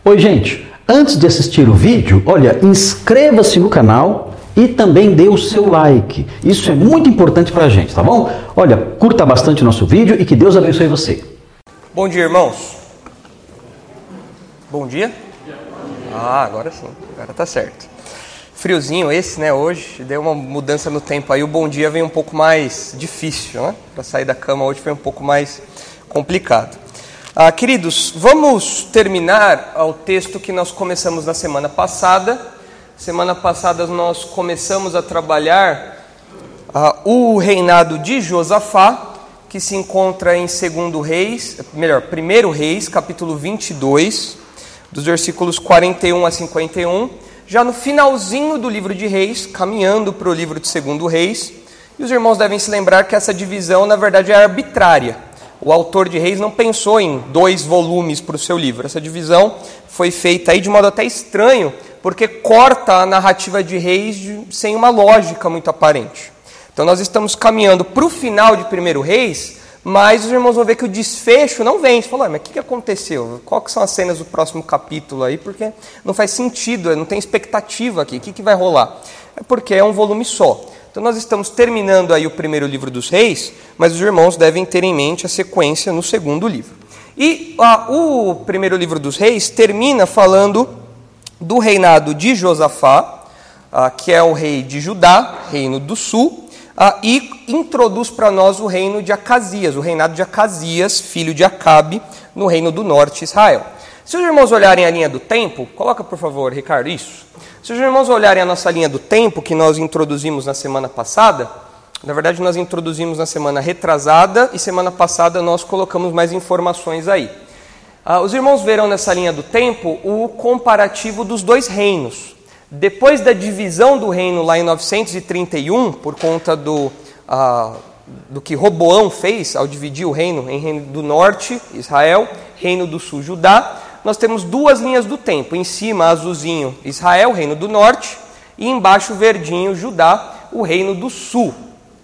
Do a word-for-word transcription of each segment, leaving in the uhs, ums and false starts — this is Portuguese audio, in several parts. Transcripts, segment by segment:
Oi, gente. Antes de assistir o vídeo, olha, inscreva-se no canal e também dê o seu like. Isso é muito importante pra gente, tá bom? Olha, curta bastante o nosso vídeo e que Deus abençoe você. Bom dia, irmãos. Bom dia? Ah, agora sim. Agora tá certo. Friozinho esse, né, hoje. Deu uma mudança no tempo aí. O bom dia vem um pouco mais difícil, né? Para sair da cama hoje foi um pouco mais complicado. Ah, queridos, vamos terminar o texto que nós começamos na semana passada. Semana passada nós começamos a trabalhar ah, o reinado de Josafá, que se encontra em segundo Reis, melhor, primeiro Reis, capítulo vinte e dois, dos versículos quarenta e um a cinquenta e um, já no finalzinho do livro de Reis, caminhando para o livro de segundo Reis, e os irmãos devem se lembrar que essa divisão, na verdade, é arbitrária. O autor de Reis não pensou em dois volumes para o seu livro. Essa divisão foi feita aí de modo até estranho, porque corta a narrativa de Reis de, sem uma lógica muito aparente. Então nós estamos caminhando para o final de primeiro Reis, mas os irmãos vão ver que o desfecho não vem. Você fala, mas o que aconteceu? Quais são as cenas do próximo capítulo aí? Porque não faz sentido, não tem expectativa aqui. O que, que vai rolar? É porque é um volume só. Então nós estamos terminando aí o primeiro livro dos Reis, mas os irmãos devem ter em mente a sequência no segundo livro. E ah, o primeiro livro dos Reis termina falando do reinado de Josafá, ah, que é o rei de Judá, reino do sul, ah, e introduz para nós o reino de Acasias, o reinado de Acasias, filho de Acabe, no reino do norte, Israel. Se os irmãos olharem a linha do tempo, coloca por favor, Ricardo, isso. Se os irmãos olharem a nossa linha do tempo, que nós introduzimos na semana passada, na verdade nós introduzimos na semana retrasada, e semana passada nós colocamos mais informações aí. Ah, os irmãos verão nessa linha do tempo o comparativo dos dois reinos. Depois da divisão do reino lá em novecentos e trinta e um, por conta do, ah, do que Roboão fez ao dividir o reino em reino do norte, Israel, reino do sul, Judá, nós temos duas linhas do tempo. Em cima, azulzinho, Israel, reino do norte, e embaixo, verdinho, Judá, o reino do sul.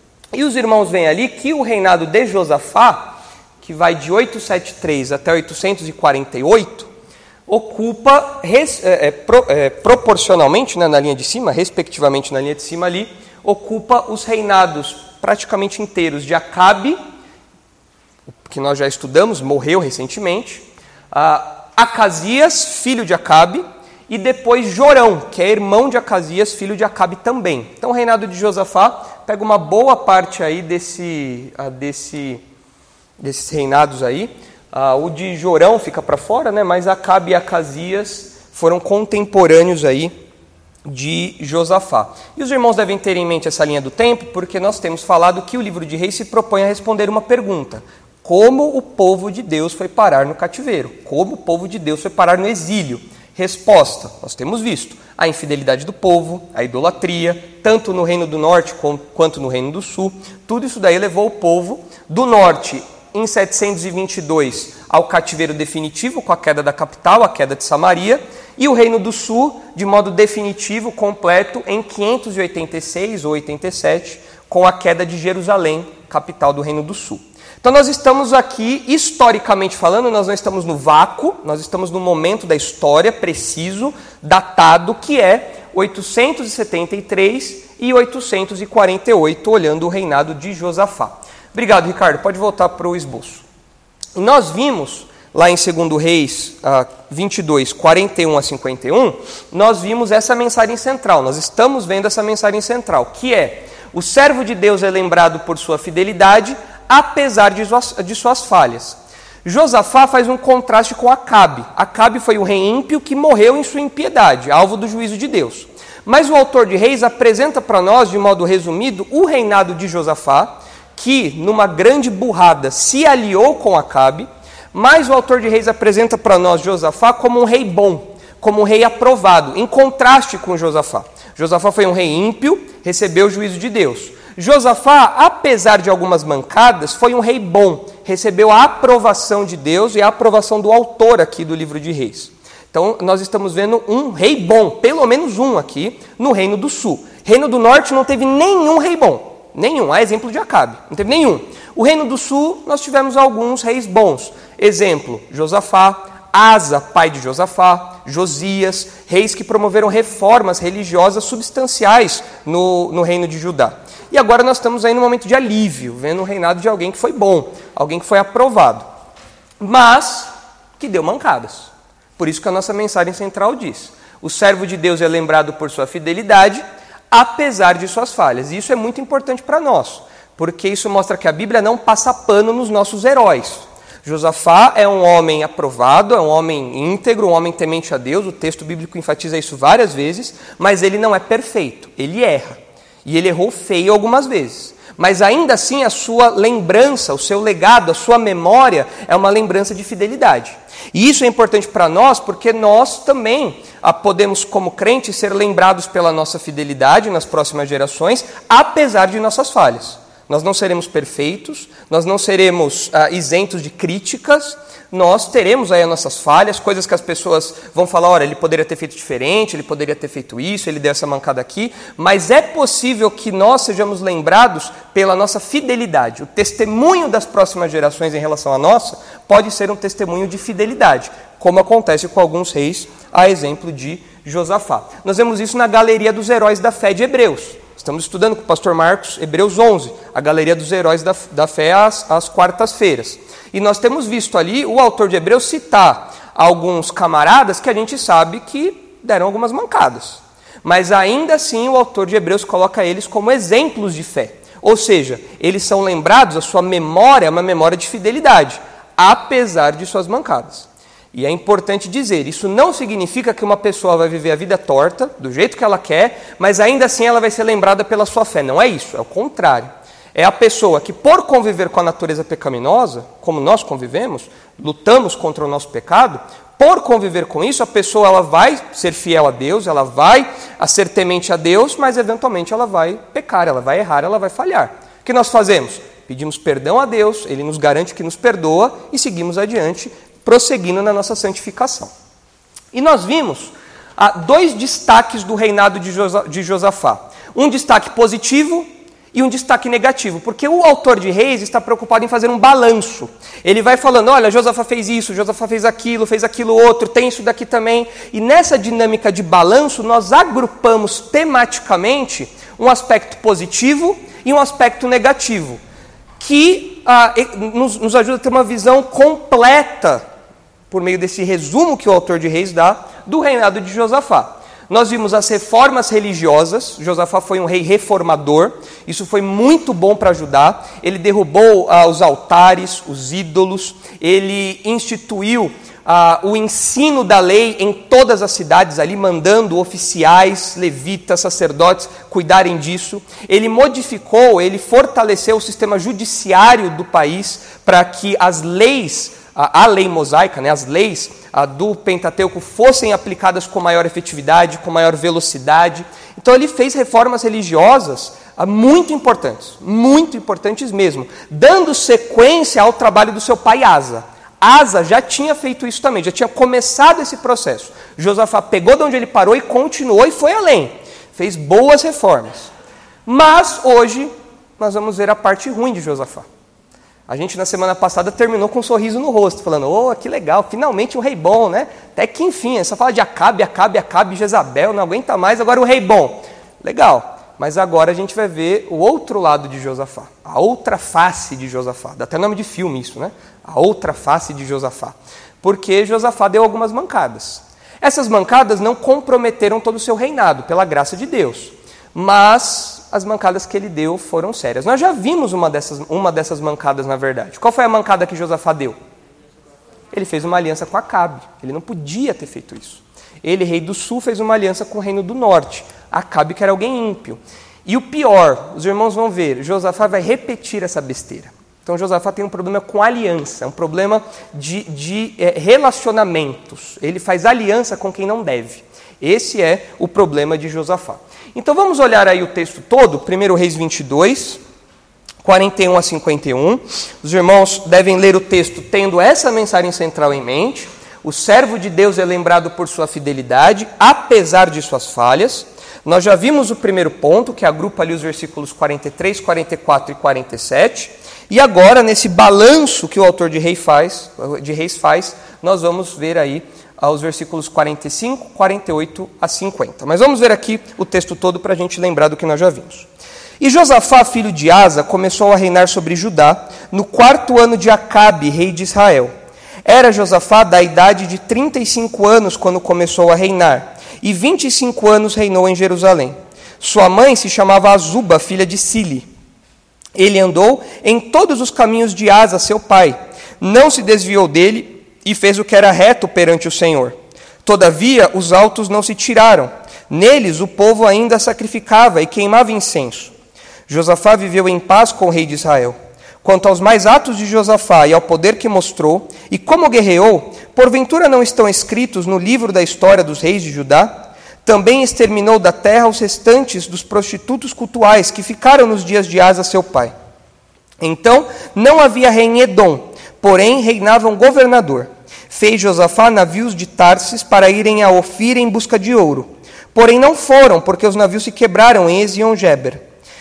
E os irmãos veem ali que o reinado de Josafá, que vai de oitocentos e setenta e três até oitocentos e quarenta e oito, ocupa res, é, é, pro, é, proporcionalmente, né, na linha de cima, respectivamente na linha de cima ali, ocupa os reinados praticamente inteiros de Acabe, que nós já estudamos, morreu recentemente, a Acasias, filho de Acabe, e depois Jorão, que é irmão de Acasias, filho de Acabe também. Então o reinado de Josafá pega uma boa parte aí desse, desse, desses reinados aí. Uh, o de Jorão fica para fora, né? Mas Acabe e Acasias foram contemporâneos aí de Josafá. E os irmãos devem ter em mente essa linha do tempo, porque nós temos falado que o livro de Reis se propõe a responder uma pergunta: como o povo de Deus foi parar no cativeiro? Como o povo de Deus foi parar no exílio? Resposta, nós temos visto a infidelidade do povo, a idolatria, tanto no reino do norte quanto no reino do sul. Tudo isso daí levou o povo do norte, em setecentos e vinte e dois, ao cativeiro definitivo, com a queda da capital, a queda de Samaria, e o reino do sul, de modo definitivo, completo, em quinhentos e oitenta e seis ou oitenta e sete, com a queda de Jerusalém, capital do reino do sul. Então nós estamos aqui, historicamente falando, nós não estamos no vácuo, nós estamos no momento da história preciso, datado, que é oitocentos e setenta e três e oitocentos e quarenta e oito, olhando o reinado de Josafá. Obrigado, Ricardo. Pode voltar para o esboço. E nós vimos, lá em segundo Reis vinte e dois, quarenta e um a cinquenta e um, nós vimos essa mensagem central, nós estamos vendo essa mensagem central, que é: o servo de Deus é lembrado por sua fidelidade, apesar de suas, de suas falhas. Josafá faz um contraste com Acabe. Acabe foi o rei ímpio que morreu em sua impiedade, alvo do juízo de Deus. Mas o autor de Reis apresenta para nós, de modo resumido, o reinado de Josafá, que, numa grande burrada, se aliou com Acabe, mas o autor de Reis apresenta para nós Josafá como um rei bom, como um rei aprovado, em contraste com Josafá. Josafá foi um rei ímpio, recebeu o juízo de Deus. Josafá, apesar de algumas mancadas, foi um rei bom, recebeu a aprovação de Deus e a aprovação do autor aqui do livro de Reis. Então, nós estamos vendo um rei bom, pelo menos um aqui, no reino do sul. Reino do norte não teve nenhum rei bom. Nenhum, a exemplo de Acabe, não teve nenhum. O reino do sul, nós tivemos alguns reis bons. Exemplo, Josafá, Asa, pai de Josafá, Josias, reis que promoveram reformas religiosas substanciais no, no reino de Judá. E agora nós estamos aí no momento de alívio, vendo o reinado de alguém que foi bom, alguém que foi aprovado, mas que deu mancadas. Por isso que a nossa mensagem central diz: o servo de Deus é lembrado por sua fidelidade, apesar de suas falhas. E isso é muito importante para nós, porque isso mostra que a Bíblia não passa pano nos nossos heróis. Josafá é um homem aprovado, é um homem íntegro, um homem temente a Deus, o texto bíblico enfatiza isso várias vezes, mas ele não é perfeito, ele erra. E ele errou feio algumas vezes. Mas ainda assim a sua lembrança, o seu legado, a sua memória é uma lembrança de fidelidade. E isso é importante para nós porque nós também podemos, como crentes, ser lembrados pela nossa fidelidade nas próximas gerações, apesar de nossas falhas. Nós não seremos perfeitos, nós não seremos ah, isentos de críticas, nós teremos aí as nossas falhas, coisas que as pessoas vão falar, olha, ele poderia ter feito diferente, ele poderia ter feito isso, ele deu essa mancada aqui, mas é possível que nós sejamos lembrados pela nossa fidelidade. O testemunho das próximas gerações em relação à nossa pode ser um testemunho de fidelidade, como acontece com alguns reis, a exemplo de Josafá. Nós vemos isso na galeria dos heróis da fé de Hebreus. Estamos estudando com o pastor Marcos, Hebreus onze, a galeria dos heróis da, da fé às, às quartas-feiras. E nós temos visto ali o autor de Hebreus citar alguns camaradas que a gente sabe que deram algumas mancadas. Mas ainda assim o autor de Hebreus coloca eles como exemplos de fé. Ou seja, eles são lembrados, a sua memória é uma memória de fidelidade, apesar de suas mancadas. E é importante dizer, isso não significa que uma pessoa vai viver a vida torta, do jeito que ela quer, mas ainda assim ela vai ser lembrada pela sua fé. Não é isso, é o contrário. É a pessoa que, por conviver com a natureza pecaminosa, como nós convivemos, lutamos contra o nosso pecado, por conviver com isso, a pessoa ela vai ser fiel a Deus, ela vai ser temente a Deus, mas eventualmente ela vai pecar, ela vai errar, ela vai falhar. O que nós fazemos? Pedimos perdão a Deus, Ele nos garante que nos perdoa e seguimos adiante, prosseguindo na nossa santificação. E nós vimos ah, dois destaques do reinado de, Josa, de Josafá. Um destaque positivo e um destaque negativo, porque o autor de Reis está preocupado em fazer um balanço. Ele vai falando, olha, Josafá fez isso, Josafá fez aquilo, fez aquilo outro, tem isso daqui também. E nessa dinâmica de balanço, nós agrupamos tematicamente um aspecto positivo e um aspecto negativo, que ah, nos, nos ajuda a ter uma visão completa por meio desse resumo que o autor de Reis dá, do reinado de Josafá. Nós vimos as reformas religiosas. Josafá foi um rei reformador, isso foi muito bom para ajudar. Ele derrubou ah, os altares, os ídolos, ele instituiu ah, o ensino da lei em todas as cidades, ali mandando oficiais, levitas, sacerdotes cuidarem disso. Ele modificou, ele fortaleceu o sistema judiciário do país para que as leis, a lei mosaica, né, as leis a, do Pentateuco fossem aplicadas com maior efetividade, com maior velocidade. Então ele fez reformas religiosas a, muito importantes, muito importantes mesmo, dando sequência ao trabalho do seu pai Asa. Asa já tinha feito isso também, já tinha começado esse processo. Josafá pegou de onde ele parou e continuou e foi além. Fez boas reformas. Mas hoje nós vamos ver a parte ruim de Josafá. A gente, na semana passada, terminou com um sorriso no rosto, falando, oh, que legal, finalmente um rei bom, né? Até que, enfim, só fala de Acabe, Acabe, Acabe, Jezabel, não aguenta mais, agora o rei bom. Legal, mas agora a gente vai ver o outro lado de Josafá, a outra face de Josafá. Dá até nome de filme isso, né? A outra face de Josafá. Porque Josafá deu algumas mancadas. Essas mancadas não comprometeram todo o seu reinado, pela graça de Deus. Mas as mancadas que ele deu foram sérias. Nós já vimos uma dessas, uma dessas mancadas, na verdade. Qual foi a mancada que Josafá deu? Ele fez uma aliança com Acabe. Ele não podia ter feito isso. Ele, rei do sul, fez uma aliança com o reino do norte. Acabe, que era alguém ímpio. E o pior, os irmãos vão ver, Josafá vai repetir essa besteira. Então Josafá tem um problema com aliança, um problema de, de é, relacionamentos. Ele faz aliança com quem não deve. Esse é o problema de Josafá. Então vamos olhar aí o texto todo, primeiro Reis vinte e dois, quarenta e um a cinquenta e um. Os irmãos devem ler o texto tendo essa mensagem central em mente. O servo de Deus é lembrado por sua fidelidade, apesar de suas falhas. Nós já vimos o primeiro ponto, que agrupa ali os versículos quarenta e três, quarenta e quatro e quarenta e sete. E agora, nesse balanço que o autor de Reis faz, de Reis faz, nós vamos ver aí aos versículos quarenta e cinco, quarenta e oito a cinquenta. Mas vamos ver aqui o texto todo para a gente lembrar do que nós já vimos. E Josafá, filho de Asa, começou a reinar sobre Judá no quarto ano de Acabe, rei de Israel. Era Josafá da idade de trinta e cinco anos quando começou a reinar, e vinte e cinco anos reinou em Jerusalém. Sua mãe se chamava Azuba, filha de Sili. Ele andou em todos os caminhos de Asa, seu pai, não se desviou dele e fez o que era reto perante o Senhor. Todavia, os altos não se tiraram. Neles o povo ainda sacrificava e queimava incenso. Josafá viveu em paz com o rei de Israel. Quanto aos mais atos de Josafá e ao poder que mostrou, e como guerreou, porventura não estão escritos no livro da história dos reis de Judá? Também exterminou da terra os restantes dos prostitutos cultuais que ficaram nos dias de Asa, seu pai. Então, não havia rei em Edom, porém reinava um governador. Fez Josafá navios de Tarsis para irem a Ofir em busca de ouro. Porém não foram, porque os navios se quebraram em Ezion-Geber.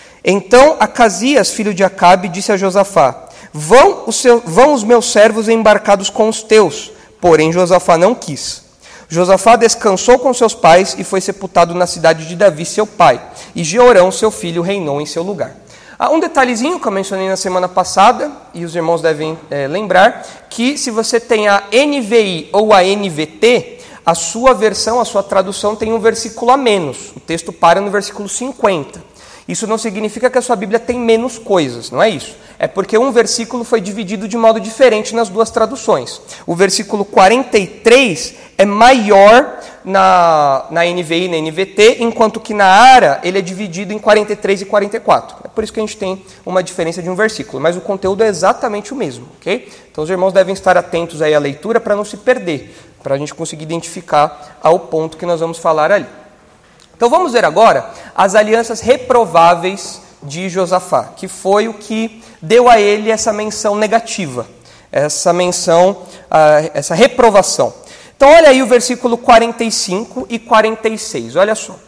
Então Acasias, filho de Acabe, disse a Josafá, vão os, seus, vão os meus servos embarcados com os teus. Porém Josafá não quis. Josafá descansou com seus pais e foi sepultado na cidade de Davi, seu pai. E Jeorão, seu filho, reinou em seu lugar. Ah, um detalhezinho que eu mencionei na semana passada, e os irmãos devem é, lembrar, que se você tem a N V I ou a N V T, a sua versão, a sua tradução tem um versículo a menos. O texto para no versículo cinquenta. Isso não significa que a sua Bíblia tem menos coisas, não é isso. É porque um versículo foi dividido de modo diferente nas duas traduções. O versículo quarenta e três é maior na, na N V I e na N V T, enquanto que na ARA ele é dividido em quarenta e três e quarenta e quatro. É por isso que a gente tem uma diferença de um versículo, mas o conteúdo é exatamente o mesmo, ok? Então os irmãos devem estar atentos aí à leitura para não se perder, para a gente conseguir identificar ao ponto que nós vamos falar ali. Então vamos ver agora as alianças reprováveis de Josafá, que foi o que deu a ele essa menção negativa, essa menção, essa reprovação. Então olha aí o versículo quarenta e cinco e quarenta e seis, olha só.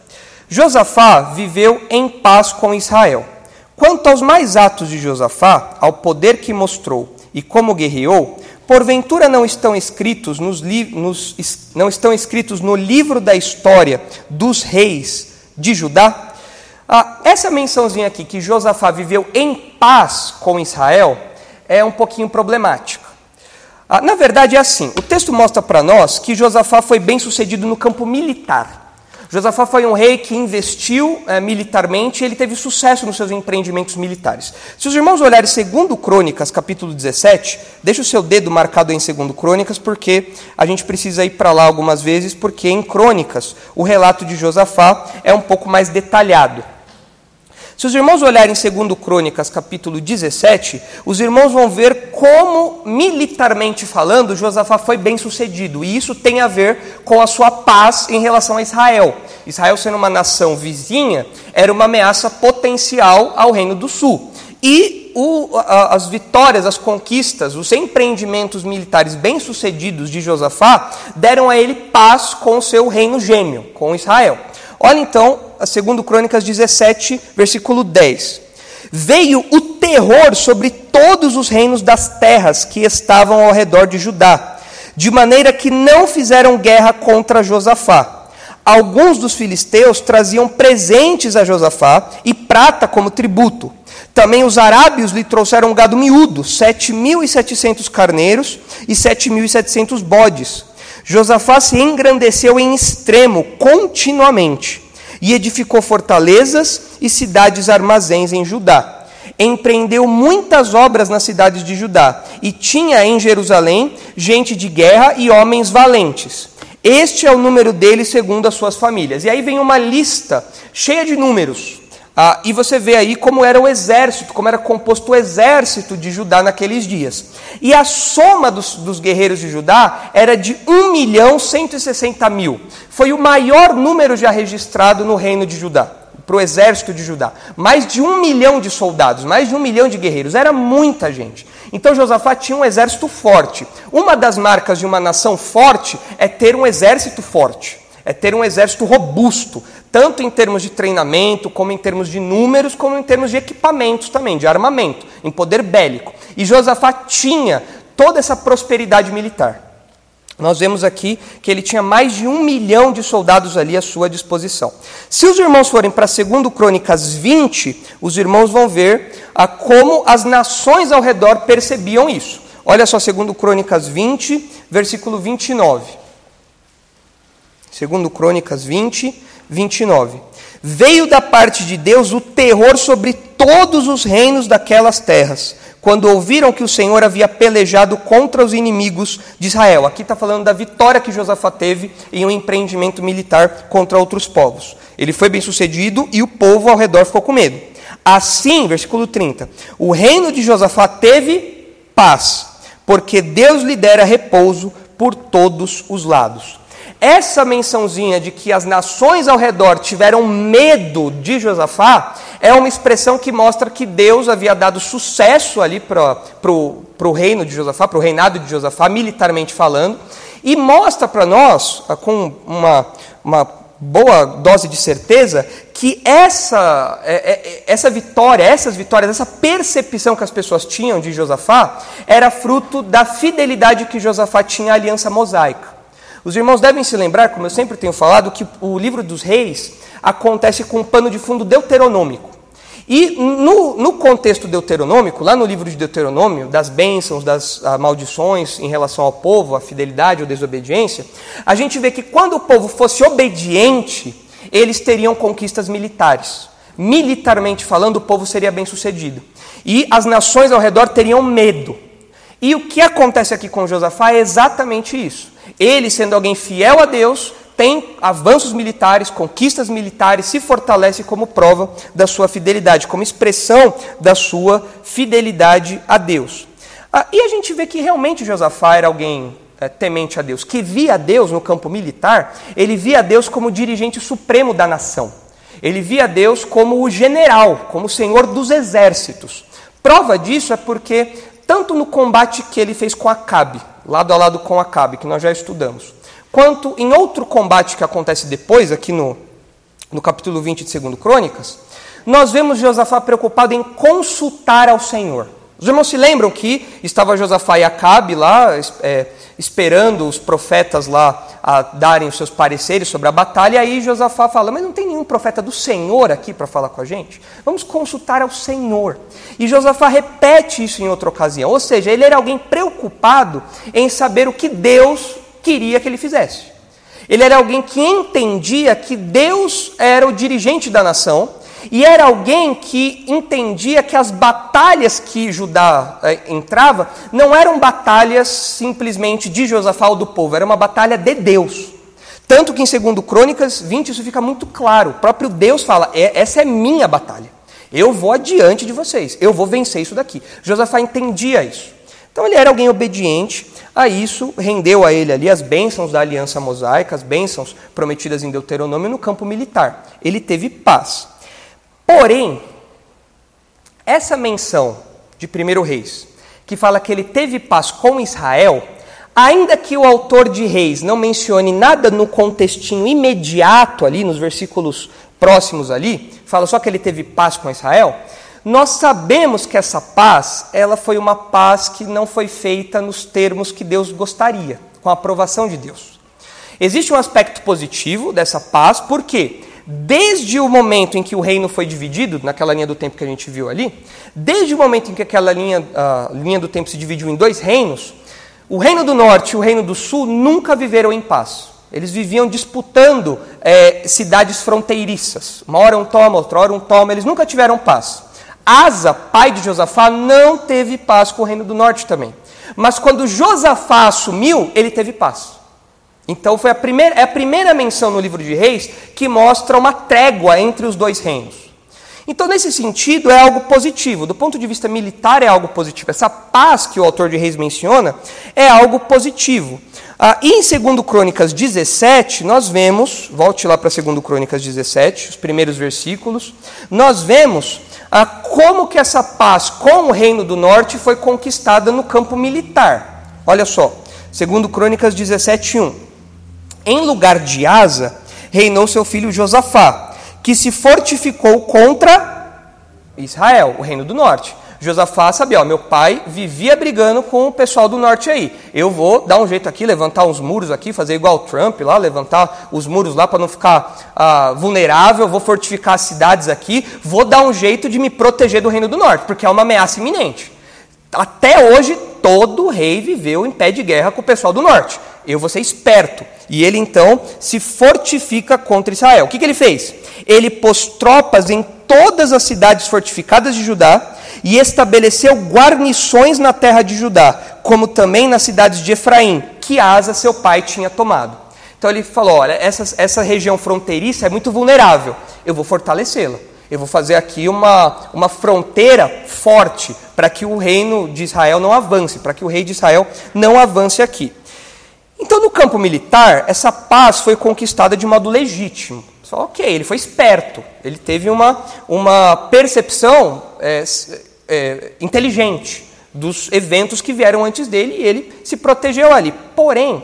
Josafá viveu em paz com Israel. Quanto aos mais atos de Josafá, ao poder que mostrou e como guerreou, porventura não estão escritos, nos li- nos, não estão escritos no livro da história dos reis de Judá? Ah, essa mençãozinha aqui, que Josafá viveu em paz com Israel, é um pouquinho problemática. Ah, na verdade é assim, o texto mostra para nós que Josafá foi bem sucedido no campo militar. Josafá foi um rei que investiu eh, militarmente e ele teve sucesso nos seus empreendimentos militares. Se os irmãos olharem segundo Crônicas, capítulo dezessete, deixa o seu dedo marcado em segundo Crônicas, porque a gente precisa ir para lá algumas vezes, porque em Crônicas o relato de Josafá é um pouco mais detalhado. Se os irmãos olharem segundo Crônicas, capítulo dezessete, os irmãos vão ver como, militarmente falando, Josafá foi bem sucedido. E isso tem a ver com a sua paz em relação a Israel. Israel, sendo uma nação vizinha, era uma ameaça potencial ao Reino do Sul. E o, a, as vitórias, as conquistas, os empreendimentos militares bem-sucedidos de Josafá deram a ele paz com o seu reino gêmeo, com Israel. Olha então, segundo Crônicas dezessete, versículo dez. Veio o terror sobre todos os reinos das terras que estavam ao redor de Judá, de maneira que não fizeram guerra contra Josafá. Alguns dos filisteus traziam presentes a Josafá e prata como tributo. Também os arábios lhe trouxeram gado miúdo, sete mil e setecentos carneiros e sete mil e setecentos bodes. Josafá se engrandeceu em extremo continuamente e edificou fortalezas e cidades armazéns em Judá. Empreendeu muitas obras nas cidades de Judá e tinha em Jerusalém gente de guerra e homens valentes. Este é o número deles segundo as suas famílias. E aí vem uma lista cheia de números. Ah, e você vê aí como era o exército, como era composto o exército de Judá naqueles dias. E a soma dos, dos guerreiros de Judá era de um milhão cento e sessenta mil. Foi o maior número já registrado no reino de Judá. para o exército de Judá. Mais de um milhão de soldados, mais de um milhão de guerreiros, era muita gente. Então Josafá tinha um exército forte. Uma das marcas de uma nação forte é ter um exército forte, é ter um exército robusto, tanto em termos de treinamento, como em termos de números, como em termos de equipamentos também, de armamento, em poder bélico. E Josafá tinha toda essa prosperidade militar. Nós vemos aqui que ele tinha mais de um milhão de soldados ali à sua disposição. Se os irmãos forem para segundo Crônicas vinte, os irmãos vão ver a como as nações ao redor percebiam isso. Olha só, segundo Crônicas vinte, versículo vinte e nove. segundo Crônicas vinte, vinte e nove. Veio da parte de Deus o terror sobre todos os reinos daquelas terras, quando ouviram que o Senhor havia pelejado contra os inimigos de Israel. Aqui está falando da vitória que Josafá teve em um empreendimento militar contra outros povos. Ele foi bem sucedido e o povo ao redor ficou com medo. Assim, versículo trinta, o reino de Josafá teve paz, porque Deus lhe dera repouso por todos os lados. Essa mençãozinha de que as nações ao redor tiveram medo de Josafá é uma expressão que mostra que Deus havia dado sucesso ali para o reino de Josafá, para o reinado de Josafá, militarmente falando, e mostra para nós, com uma, uma boa dose de certeza, que essa, essa vitória, essas vitórias, essa percepção que as pessoas tinham de Josafá era fruto da fidelidade que Josafá tinha à aliança mosaica. Os irmãos devem se lembrar, como eu sempre tenho falado, que o livro dos reis acontece com um pano de fundo deuteronômico. E no, no contexto deuteronômico, lá no livro de Deuteronômio, das bênçãos, das ah, maldições em relação ao povo, a fidelidade ou desobediência, a gente vê que quando o povo fosse obediente, eles teriam conquistas militares. Militarmente falando, o povo seria bem sucedido. E as nações ao redor teriam medo. E o que acontece aqui com Josafá é exatamente isso. Ele, sendo alguém fiel a Deus, tem avanços militares, conquistas militares, se fortalece como prova da sua fidelidade, como expressão da sua fidelidade a Deus. Ah, e a gente vê que realmente Josafá era alguém é, temente a Deus, que via Deus no campo militar, ele via Deus como dirigente supremo da nação. Ele via Deus como o general, como o senhor dos exércitos. Prova disso é porque, tanto no combate que ele fez com Acabe, lado a lado com Acabe, que nós já estudamos, quanto em outro combate que acontece depois, aqui no, no capítulo vinte de segundo Crônicas, nós vemos Josafá preocupado em consultar ao Senhor. Os irmãos se lembram que estava Josafá e Acabe lá, é, esperando os profetas lá a darem os seus pareceres sobre a batalha, e aí Josafá fala, mas não tem nenhum profeta do Senhor aqui para falar com a gente? Vamos consultar ao Senhor. E Josafá repete isso em outra ocasião, ou seja, ele era alguém preocupado em saber o que Deus queria que ele fizesse. Ele era alguém que entendia que Deus era o dirigente da nação, e era alguém que entendia que as batalhas que Judá eh, entrava não eram batalhas simplesmente de Josafá ou do povo, era uma batalha de Deus. Tanto que em segundo Crônicas vinte isso fica muito claro. O próprio Deus fala, essa é minha batalha. Eu vou adiante de vocês, eu vou vencer isso daqui. Josafá entendia isso. Então ele era alguém obediente a isso, rendeu a ele ali as bênçãos da aliança mosaica, as bênçãos prometidas em Deuteronômio no campo militar. Ele teve paz. Porém, essa menção de primeiro Reis, que fala que ele teve paz com Israel, ainda que o autor de Reis não mencione nada no contextinho imediato ali, nos versículos próximos ali, fala só que ele teve paz com Israel, nós sabemos que essa paz, ela foi uma paz que não foi feita nos termos que Deus gostaria, com a aprovação de Deus. Existe um aspecto positivo dessa paz, por quê? Desde o momento em que o reino foi dividido, naquela linha do tempo que a gente viu ali, desde o momento em que aquela linha, a linha do tempo se dividiu em dois reinos, o reino do norte e o reino do sul nunca viveram em paz. Eles viviam disputando é, cidades fronteiriças. Uma hora um toma, outra hora um toma, eles nunca tiveram paz. Asa, pai de Josafá, não teve paz com o reino do norte também. Mas quando Josafá assumiu, ele teve paz. Então foi a primeira, é a primeira menção no livro de Reis que mostra uma trégua entre os dois reinos. Então, nesse sentido, é algo positivo. Do ponto de vista militar, é algo positivo. Essa paz que o autor de Reis menciona é algo positivo. Ah, e em segundo Crônicas dezessete, nós vemos, volte lá para segundo Crônicas dezessete, os primeiros versículos, nós vemos ah, como que essa paz com o Reino do Norte foi conquistada no campo militar. Olha só, segundo Crônicas dezessete, um. Em lugar de Asa, reinou seu filho Josafá, que se fortificou contra Israel, o Reino do Norte. Josafá sabia, ó, meu pai vivia brigando com o pessoal do norte aí. Eu vou dar um jeito aqui, levantar uns muros aqui, fazer igual o Trump lá, levantar os muros lá para não ficar ah, vulnerável, vou fortificar as cidades aqui, vou dar um jeito de me proteger do Reino do Norte, porque é uma ameaça iminente. Até hoje, todo rei viveu em pé de guerra com o pessoal do norte. Eu vou ser esperto. E ele, então, se fortifica contra Israel. O que, que ele fez? Ele pôs tropas em todas as cidades fortificadas de Judá e estabeleceu guarnições na terra de Judá, como também nas cidades de Efraim, que Asa, seu pai, tinha tomado. Então ele falou, olha, essa, essa região fronteiriça é muito vulnerável, eu vou fortalecê-la. Eu vou fazer aqui uma, uma fronteira forte para que o reino de Israel não avance, para que o rei de Israel não avance aqui. Então, no campo militar, essa paz foi conquistada de modo legítimo. Só ok, ele foi esperto, ele teve uma, uma percepção é, é, inteligente dos eventos que vieram antes dele e ele se protegeu ali. Porém,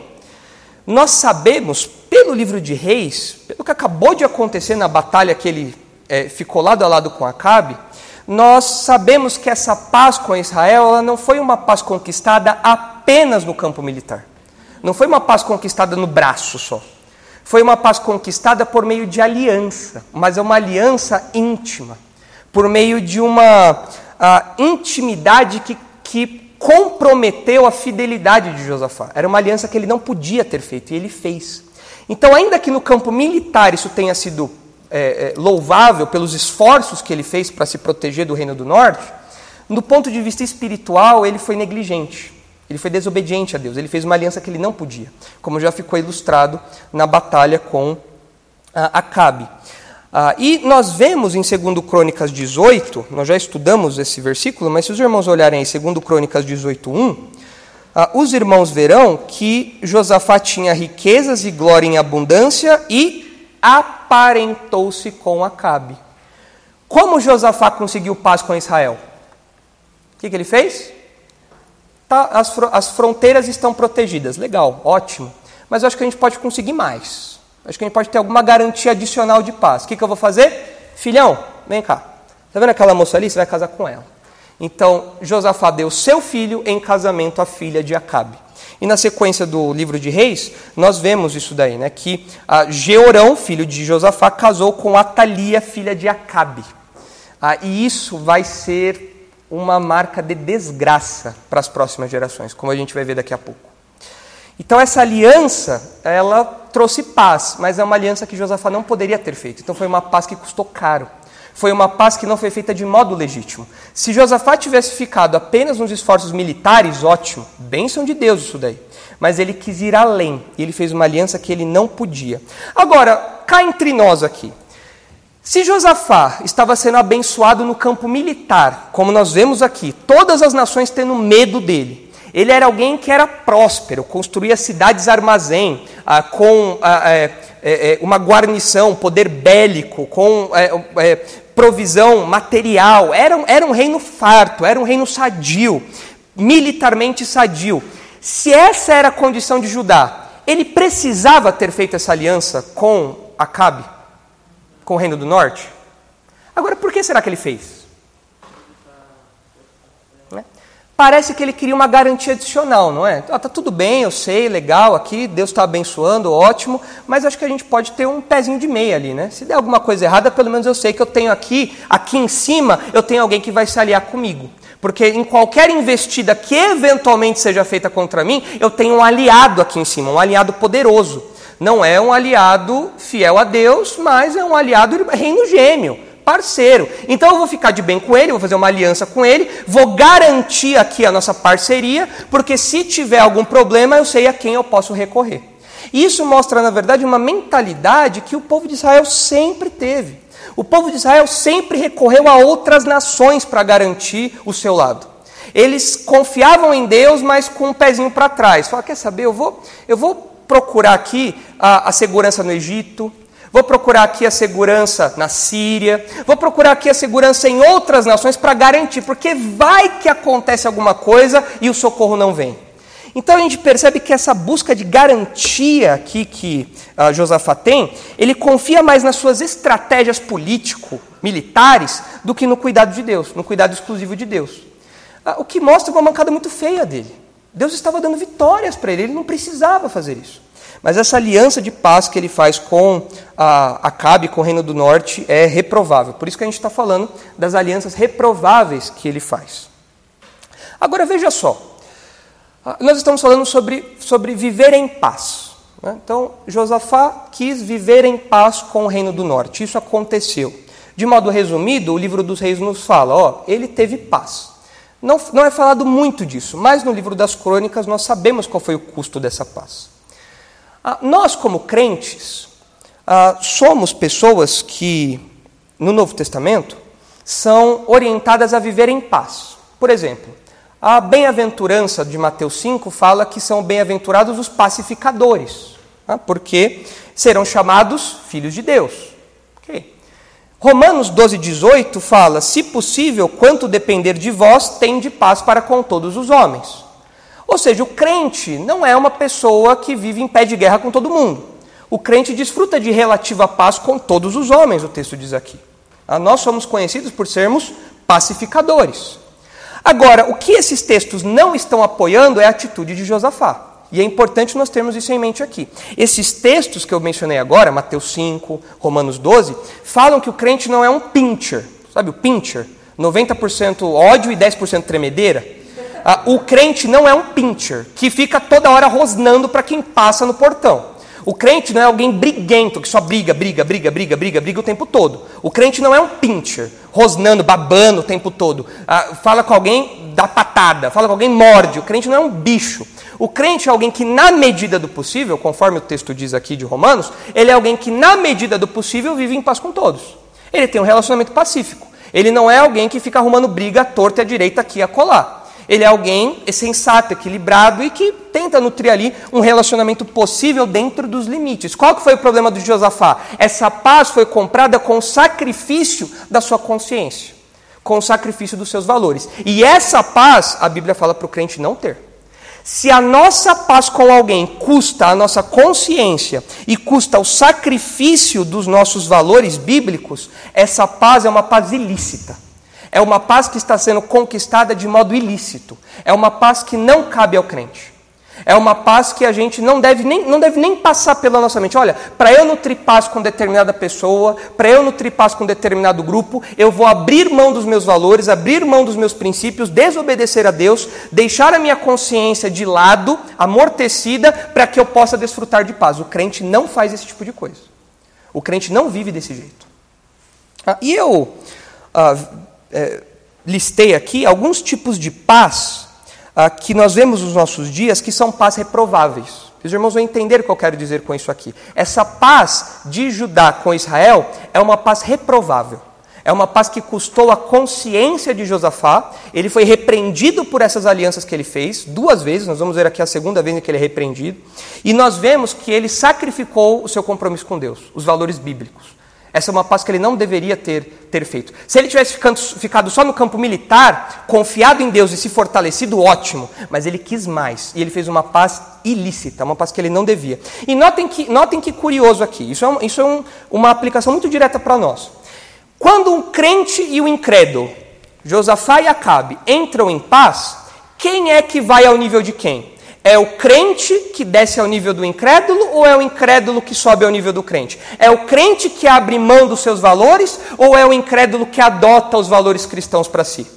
nós sabemos, pelo livro de Reis, pelo que acabou de acontecer na batalha que ele é, ficou lado a lado com Acabe, nós sabemos que essa paz com Israel ela não foi uma paz conquistada apenas no campo militar. Não foi uma paz conquistada no braço só. Foi uma paz conquistada por meio de aliança, mas é uma aliança íntima, por meio de uma a, intimidade que, que comprometeu a fidelidade de Josafá. Era uma aliança que ele não podia ter feito, e ele fez. Então, ainda que no campo militar isso tenha sido é, é, louvável pelos esforços que ele fez para se proteger do Reino do Norte, do ponto de vista espiritual, ele foi negligente. Ele foi desobediente a Deus, ele fez uma aliança que ele não podia, como já ficou ilustrado na batalha com ah, Acabe. Ah, e nós vemos em segundo Crônicas dezoito, nós já estudamos esse versículo, mas se os irmãos olharem em segundo Crônicas dezoito, um, ah, os irmãos verão que Josafá tinha riquezas e glória em abundância e aparentou-se com Acabe. Como Josafá conseguiu paz com Israel? O que, que ele fez? Tá, as, fr- as fronteiras estão protegidas, legal, ótimo, mas eu acho que a gente pode conseguir mais, acho que a gente pode ter alguma garantia adicional de paz. O que, que eu vou fazer? Filhão, vem cá, está vendo aquela moça ali? Você vai casar com ela. Então, Josafá deu seu filho em casamento à filha de Acabe. E na sequência do livro de Reis, nós vemos isso daí, né? Que ah, Jeorão, filho de Josafá, casou com Atalia, filha de Acabe. Ah, e isso vai ser uma marca de desgraça para as próximas gerações, como a gente vai ver daqui a pouco. Então essa aliança, ela trouxe paz, mas é uma aliança que Josafá não poderia ter feito. Então foi uma paz que custou caro. Foi uma paz que não foi feita de modo legítimo. Se Josafá tivesse ficado apenas nos esforços militares, ótimo, bênção de Deus isso daí. Mas ele quis ir além, e ele fez uma aliança que ele não podia. Agora, cá entre nós aqui, se Josafá estava sendo abençoado no campo militar, como nós vemos aqui, todas as nações tendo medo dele, ele era alguém que era próspero, construía cidades armazém, ah, com ah, é, é, uma guarnição, poder bélico, com é, é, provisão material, era, era um reino farto, era um reino sadio, militarmente sadio. Se essa era a condição de Judá, ele precisava ter feito essa aliança com Acabe, com o Reino do Norte? Agora, por que será que ele fez? Né? Parece que ele queria uma garantia adicional, não é? Ah, tá tudo bem, eu sei, legal aqui, Deus está abençoando, ótimo, mas acho que a gente pode ter um pezinho de meia ali, né? Se der alguma coisa errada, pelo menos eu sei que eu tenho aqui, aqui em cima, eu tenho alguém que vai se aliar comigo. Porque em qualquer investida que eventualmente seja feita contra mim, eu tenho um aliado aqui em cima, um aliado poderoso. Não é um aliado fiel a Deus, mas é um aliado reino gêmeo, parceiro. Então eu vou ficar de bem com ele, vou fazer uma aliança com ele, vou garantir aqui a nossa parceria, porque se tiver algum problema, eu sei a quem eu posso recorrer. Isso mostra, na verdade, uma mentalidade que o povo de Israel sempre teve. O povo de Israel sempre recorreu a outras nações para garantir o seu lado. Eles confiavam em Deus, mas com um pezinho para trás. Falaram, quer saber, eu vou, eu vou procurar aqui a, a segurança no Egito, vou procurar aqui a segurança na Síria, vou procurar aqui a segurança em outras nações para garantir, porque vai que acontece alguma coisa e o socorro não vem. Então a gente percebe que essa busca de garantia aqui que uh, Josafá tem, ele confia mais nas suas estratégias político-militares do que no cuidado de Deus, no cuidado exclusivo de Deus. Uh, o que mostra uma mancada muito feia dele. Deus estava dando vitórias para ele, ele não precisava fazer isso. Mas essa aliança de paz que ele faz com uh, Acabe, com o Reino do Norte, é reprovável. Por isso que a gente está falando das alianças reprováveis que ele faz. Agora veja só. Nós estamos falando sobre, sobre viver em paz. Né? Então, Josafá quis viver em paz com o Reino do Norte. Isso aconteceu. De modo resumido, o livro dos Reis nos fala, ó, ele teve paz. Não, não é falado muito disso, mas no livro das Crônicas nós sabemos qual foi o custo dessa paz. Ah, nós, como crentes, ah, somos pessoas que, no Novo Testamento, são orientadas a viver em paz. Por exemplo, a bem-aventurança de Mateus cinco fala que são bem-aventurados os pacificadores, tá? Porque serão chamados filhos de Deus. Okay. Romanos doze, dezoito fala, se possível, quanto depender de vós, tende paz para com todos os homens. Ou seja, o crente não é uma pessoa que vive em pé de guerra com todo mundo. O crente desfruta de relativa paz com todos os homens, o texto diz aqui. Ah, nós somos conhecidos por sermos pacificadores. Agora, o que esses textos não estão apoiando é a atitude de Josafá. E é importante nós termos isso em mente aqui. Esses textos que eu mencionei agora, Mateus cinco, Romanos doze, falam que o crente não é um pincher. Sabe o pincher? noventa por cento ódio e dez por cento tremedeira. Ah, o crente não é um pincher, que fica toda hora rosnando para quem passa no portão. O crente não é alguém briguento, que só briga, briga, briga, briga, briga, briga o tempo todo. O crente não é um pincher, rosnando, babando o tempo todo. Ah, fala com alguém, dá patada, fala com alguém, morde. O crente não é um bicho. O crente é alguém que, na medida do possível, conforme o texto diz aqui de Romanos, ele é alguém que, na medida do possível, vive em paz com todos. Ele tem um relacionamento pacífico. Ele não é alguém que fica arrumando briga à torta e à direita aqui e acolá. Ele é alguém sensato, equilibrado e que tenta nutrir ali um relacionamento possível dentro dos limites. Qual que foi o problema do Josafá? Essa paz foi comprada com o sacrifício da sua consciência, com o sacrifício dos seus valores. E essa paz, a Bíblia fala para o crente não ter. Se a nossa paz com alguém custa a nossa consciência e custa o sacrifício dos nossos valores bíblicos, essa paz é uma paz ilícita. É uma paz que está sendo conquistada de modo ilícito. É uma paz que não cabe ao crente. É uma paz que a gente não deve nem, não deve nem passar pela nossa mente. Olha, para eu nutrir paz com determinada pessoa, para eu nutrir paz com determinado grupo, eu vou abrir mão dos meus valores, abrir mão dos meus princípios, desobedecer a Deus, deixar a minha consciência de lado, amortecida, para que eu possa desfrutar de paz. O crente não faz esse tipo de coisa. O crente não vive desse jeito. Ah, e eu... Ah, É, listei aqui alguns tipos de paz ah, que nós vemos nos nossos dias que são paz reprováveis. Os irmãos vão entender o que eu quero dizer com isso aqui. Essa paz de Judá com Israel é uma paz reprovável. É uma paz que custou a consciência de Josafá. Ele foi repreendido por essas alianças que ele fez, duas vezes. Nós vamos ver aqui a segunda vez em que ele é repreendido. E nós vemos que ele sacrificou o seu compromisso com Deus, os valores bíblicos. Essa é uma paz que ele não deveria ter, ter feito. Se ele tivesse ficando, ficado só no campo militar, confiado em Deus e se fortalecido, ótimo. Mas ele quis mais. E ele fez uma paz ilícita, uma paz que ele não devia. E notem que, notem que curioso aqui. Isso é, um, isso é um, uma aplicação muito direta para nós. Quando um crente e o incrédulo, Josafá e Acabe, entram em paz, quem é que vai ao nível de quem? É o crente que desce ao nível do incrédulo ou é o incrédulo que sobe ao nível do crente? É o crente que abre mão dos seus valores ou é o incrédulo que adota os valores cristãos para si?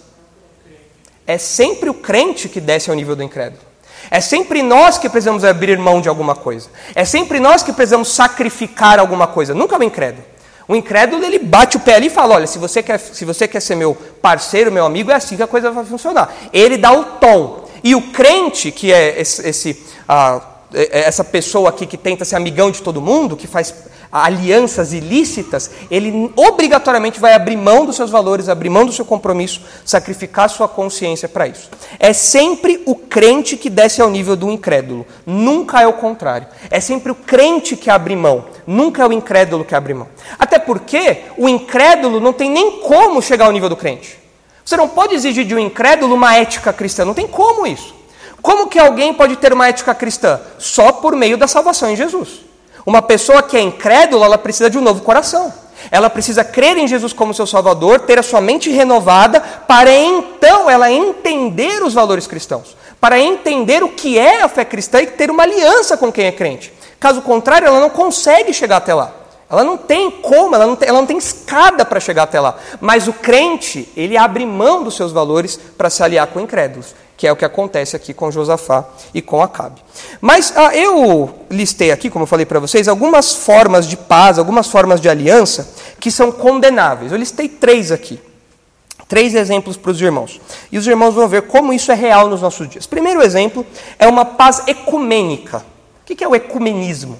É sempre o crente que desce ao nível do incrédulo. É sempre nós que precisamos abrir mão de alguma coisa. É sempre nós que precisamos sacrificar alguma coisa. Nunca o incrédulo. O incrédulo, ele bate o pé ali e fala, olha, se você quer, se você quer ser meu parceiro, meu amigo, é assim que a coisa vai funcionar. Ele dá o tom. E o crente, que é esse, esse, ah, essa pessoa aqui que tenta ser amigão de todo mundo, que faz alianças ilícitas, ele obrigatoriamente vai abrir mão dos seus valores, abrir mão do seu compromisso, sacrificar sua consciência para isso. É sempre o crente que desce ao nível do incrédulo, nunca é o contrário. É sempre o crente que abre mão, nunca é o incrédulo que abre mão. Até porque o incrédulo não tem nem como chegar ao nível do crente. Você não pode exigir de um incrédulo uma ética cristã, não tem como isso. Como que alguém pode ter uma ética cristã? Só por meio da salvação em Jesus. Uma pessoa que é incrédula, ela precisa de um novo coração. Ela precisa crer em Jesus como seu Salvador, ter a sua mente renovada, para então ela entender os valores cristãos, para entender o que é a fé cristã e ter uma aliança com quem é crente. Caso contrário, ela não consegue chegar até lá. Ela não tem como, ela não tem, ela não tem escada para chegar até lá. Mas o crente, ele abre mão dos seus valores para se aliar com incrédulos, que é o que acontece aqui com Josafá e com Acabe. Mas ah, eu listei aqui, como eu falei para vocês, algumas formas de paz, algumas formas de aliança que são condenáveis. Eu listei três aqui. Três exemplos para os irmãos. E os irmãos vão ver como isso é real nos nossos dias. Primeiro exemplo é uma paz ecumênica. O que é o ecumenismo?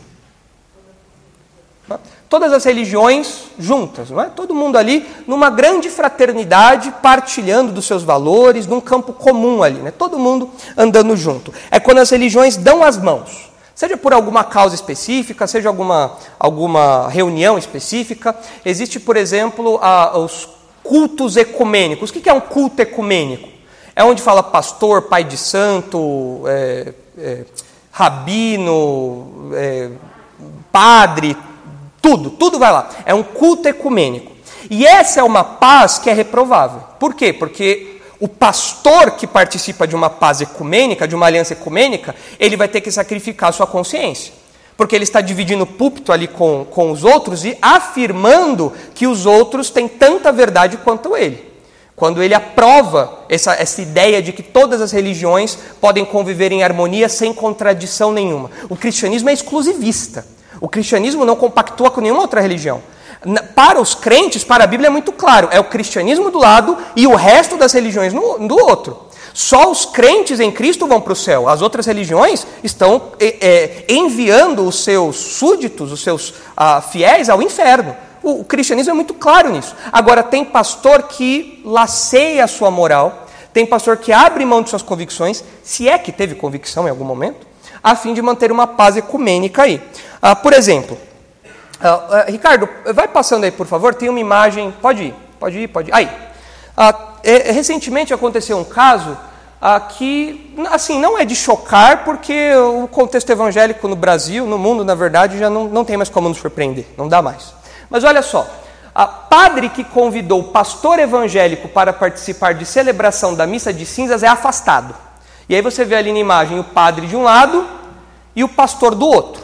Todas as religiões juntas, não é? Todo mundo ali numa grande fraternidade, partilhando dos seus valores, num campo comum ali, né? Todo mundo andando junto. É quando as religiões dão as mãos, seja por alguma causa específica, seja alguma, alguma reunião específica. Existe, por exemplo, a, os cultos ecumênicos. O que é um culto ecumênico? É onde fala pastor, pai de santo, é, é, rabino, é, padre, tudo, tudo vai lá. É um culto ecumênico. E essa é uma paz que é reprovável. Por quê? Porque o pastor que participa de uma paz ecumênica, de uma aliança ecumênica, ele vai ter que sacrificar a sua consciência. Porque ele está dividindo o púlpito ali com, com os outros e afirmando que os outros têm tanta verdade quanto ele. Quando ele aprova essa, essa ideia de que todas as religiões podem conviver em harmonia sem contradição nenhuma. O cristianismo é exclusivista. O cristianismo não compactua com nenhuma outra religião. Para os crentes, para a Bíblia é muito claro, é o cristianismo do lado e o resto das religiões no, do outro. Só os crentes em Cristo vão para o céu. As outras religiões estão é, é, enviando os seus súditos, os seus ah, fiéis ao inferno. O, o cristianismo é muito claro nisso. Agora, tem pastor que laceia a sua moral, tem pastor que abre mão de suas convicções, se é que teve convicção em algum momento, a fim de manter uma paz ecumênica aí. Ah, por exemplo, ah, ah, Ricardo, vai passando aí, por favor, tem uma imagem, pode ir, pode ir, pode ir, aí. Ah, é, recentemente aconteceu um caso ah, que, assim, não é de chocar, porque o contexto evangélico no Brasil, no mundo, na verdade, já não, não tem mais como nos surpreender, não dá mais. Mas olha só, a padre que convidou o pastor evangélico para participar de celebração da missa de cinzas é afastado. E aí você vê ali na imagem o padre de um lado e o pastor do outro.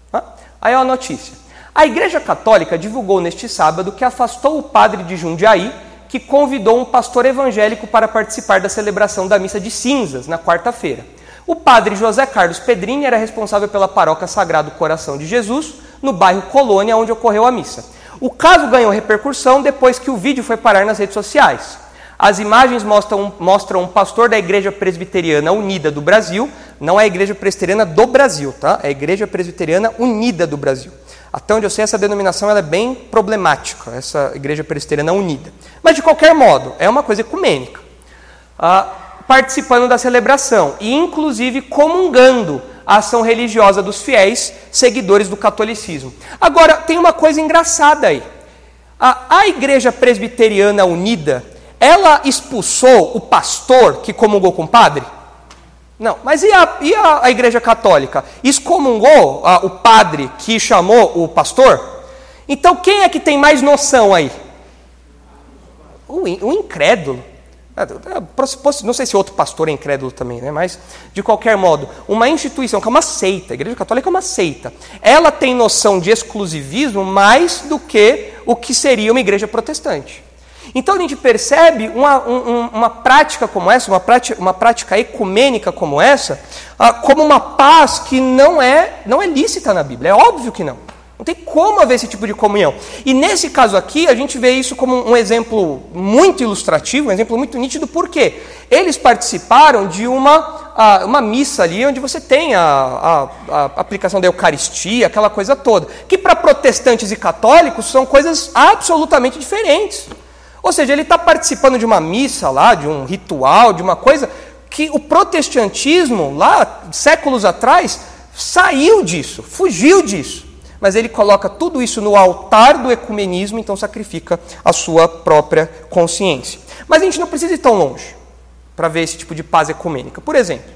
Aí é a notícia. A Igreja Católica divulgou neste sábado que afastou o padre de Jundiaí, que convidou um pastor evangélico para participar da celebração da missa de cinzas, na quarta-feira. O padre José Carlos Pedrini era responsável pela paróquia Sagrado Coração de Jesus, no bairro Colônia, onde ocorreu a missa. O caso ganhou repercussão depois que o vídeo foi parar nas redes sociais. As imagens mostram, mostram um pastor da Igreja Presbiteriana Unida do Brasil, não é a Igreja Presbiteriana do Brasil, tá? É a Igreja Presbiteriana Unida do Brasil. Até onde eu sei, essa denominação ela é bem problemática, essa Igreja Presbiteriana Unida. Mas, de qualquer modo, é uma coisa ecumênica. Ah, participando da celebração e, inclusive, comungando a ação religiosa dos fiéis seguidores do catolicismo. Agora, tem uma coisa engraçada aí. A, a Igreja Presbiteriana Unida, ela expulsou o pastor que comungou com o padre? Não, mas e a, e a, a Igreja Católica? Excomungou a, o padre que chamou o pastor? Então quem é que tem mais noção aí? O, o incrédulo. Não sei se outro pastor é incrédulo também, né? Mas, de qualquer modo, uma instituição que é uma seita, a Igreja Católica é uma seita, ela tem noção de exclusivismo mais do que o que seria uma igreja protestante. Então a gente percebe uma, um, uma prática como essa, uma prática, uma prática ecumênica como essa, ah, como uma paz que não é, não é lícita na Bíblia, é óbvio que não. Não tem como haver esse tipo de comunhão. E nesse caso aqui, a gente vê isso como um exemplo muito ilustrativo, um exemplo muito nítido, porque eles participaram de uma a, uma missa ali onde você tem a, a, a aplicação da Eucaristia, aquela coisa toda, que para protestantes e católicos são coisas absolutamente diferentes. Ou seja, ele está participando de uma missa lá, de um ritual, de uma coisa que o protestantismo, lá, séculos atrás, saiu disso, fugiu disso. Mas ele coloca tudo isso no altar do ecumenismo, então sacrifica a sua própria consciência. Mas a gente não precisa ir tão longe para ver esse tipo de paz ecumênica. Por exemplo,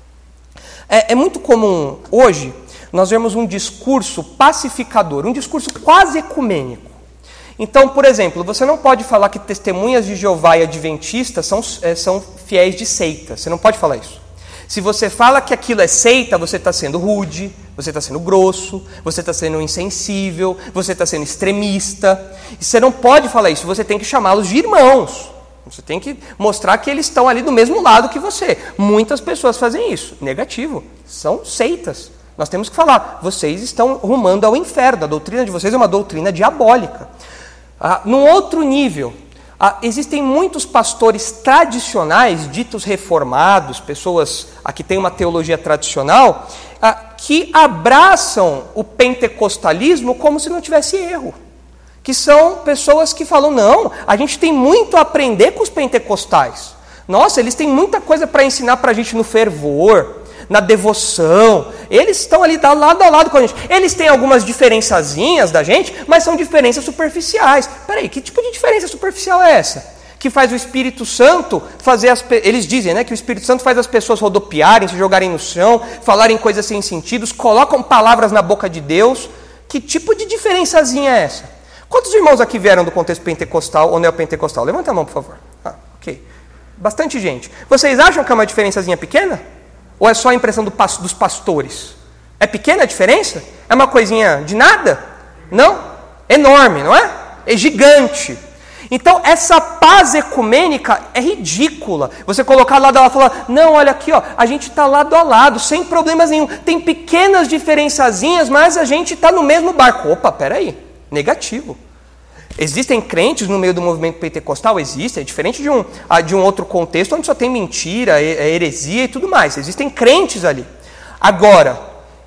é, é muito comum hoje nós vemos um discurso pacificador, um discurso quase ecumênico. Então, por exemplo, você não pode falar que testemunhas de Jeová e adventistas são, é, são fiéis de seita. Você não pode falar isso. Se você fala que aquilo é seita, você está sendo rude, você está sendo grosso, você está sendo insensível, você está sendo extremista. E você não pode falar isso, você tem que chamá-los de irmãos. Você tem que mostrar que eles estão ali do mesmo lado que você. Muitas pessoas fazem isso. Negativo. São seitas. Nós temos que falar, vocês estão rumando ao inferno. A doutrina de vocês é uma doutrina diabólica. Ah, num outro nível, ah, existem muitos pastores tradicionais, ditos reformados, pessoas ah, que têm uma teologia tradicional, ah, que abraçam o pentecostalismo como se não tivesse erro. Que são pessoas que falam, não, a gente tem muito a aprender com os pentecostais. Nossa, eles têm muita coisa para ensinar para a gente no fervor, na devoção. Eles estão ali lado a lado com a gente. Eles têm algumas diferençazinhas da gente, mas são diferenças superficiais. Peraí, que tipo de diferença superficial é essa? Que faz o Espírito Santo fazer as... Eles dizem, né, que o Espírito Santo faz as pessoas rodopiarem, se jogarem no chão, falarem coisas sem sentido, colocam palavras na boca de Deus. Que tipo de diferençazinha é essa? Quantos irmãos aqui vieram do contexto pentecostal ou neopentecostal? Levanta a mão, por favor. Ah, ok. Bastante gente. Vocês acham que é uma diferençazinha pequena? Ou é só a impressão do, dos pastores? É pequena a diferença? É uma coisinha de nada? Não? Enorme, não é? É gigante. Então, essa paz ecumênica é ridícula. Você colocar lado a lado e falar, não, olha aqui, ó, a gente está lado a lado, sem problemas nenhum. Tem pequenas diferençazinhas, mas a gente está no mesmo barco. Opa, peraí. Negativo. Existem crentes no meio do movimento pentecostal? Existem. É diferente de um, de um outro contexto onde só tem mentira, heresia e tudo mais. Existem crentes ali. Agora,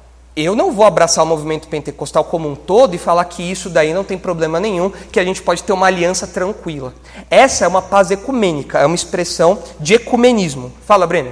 eu não vou abraçar o movimento pentecostal como um todo e falar que isso daí não tem problema nenhum, que a gente pode ter uma aliança tranquila. Essa é uma paz ecumênica, é uma expressão de ecumenismo. Fala, Brenner.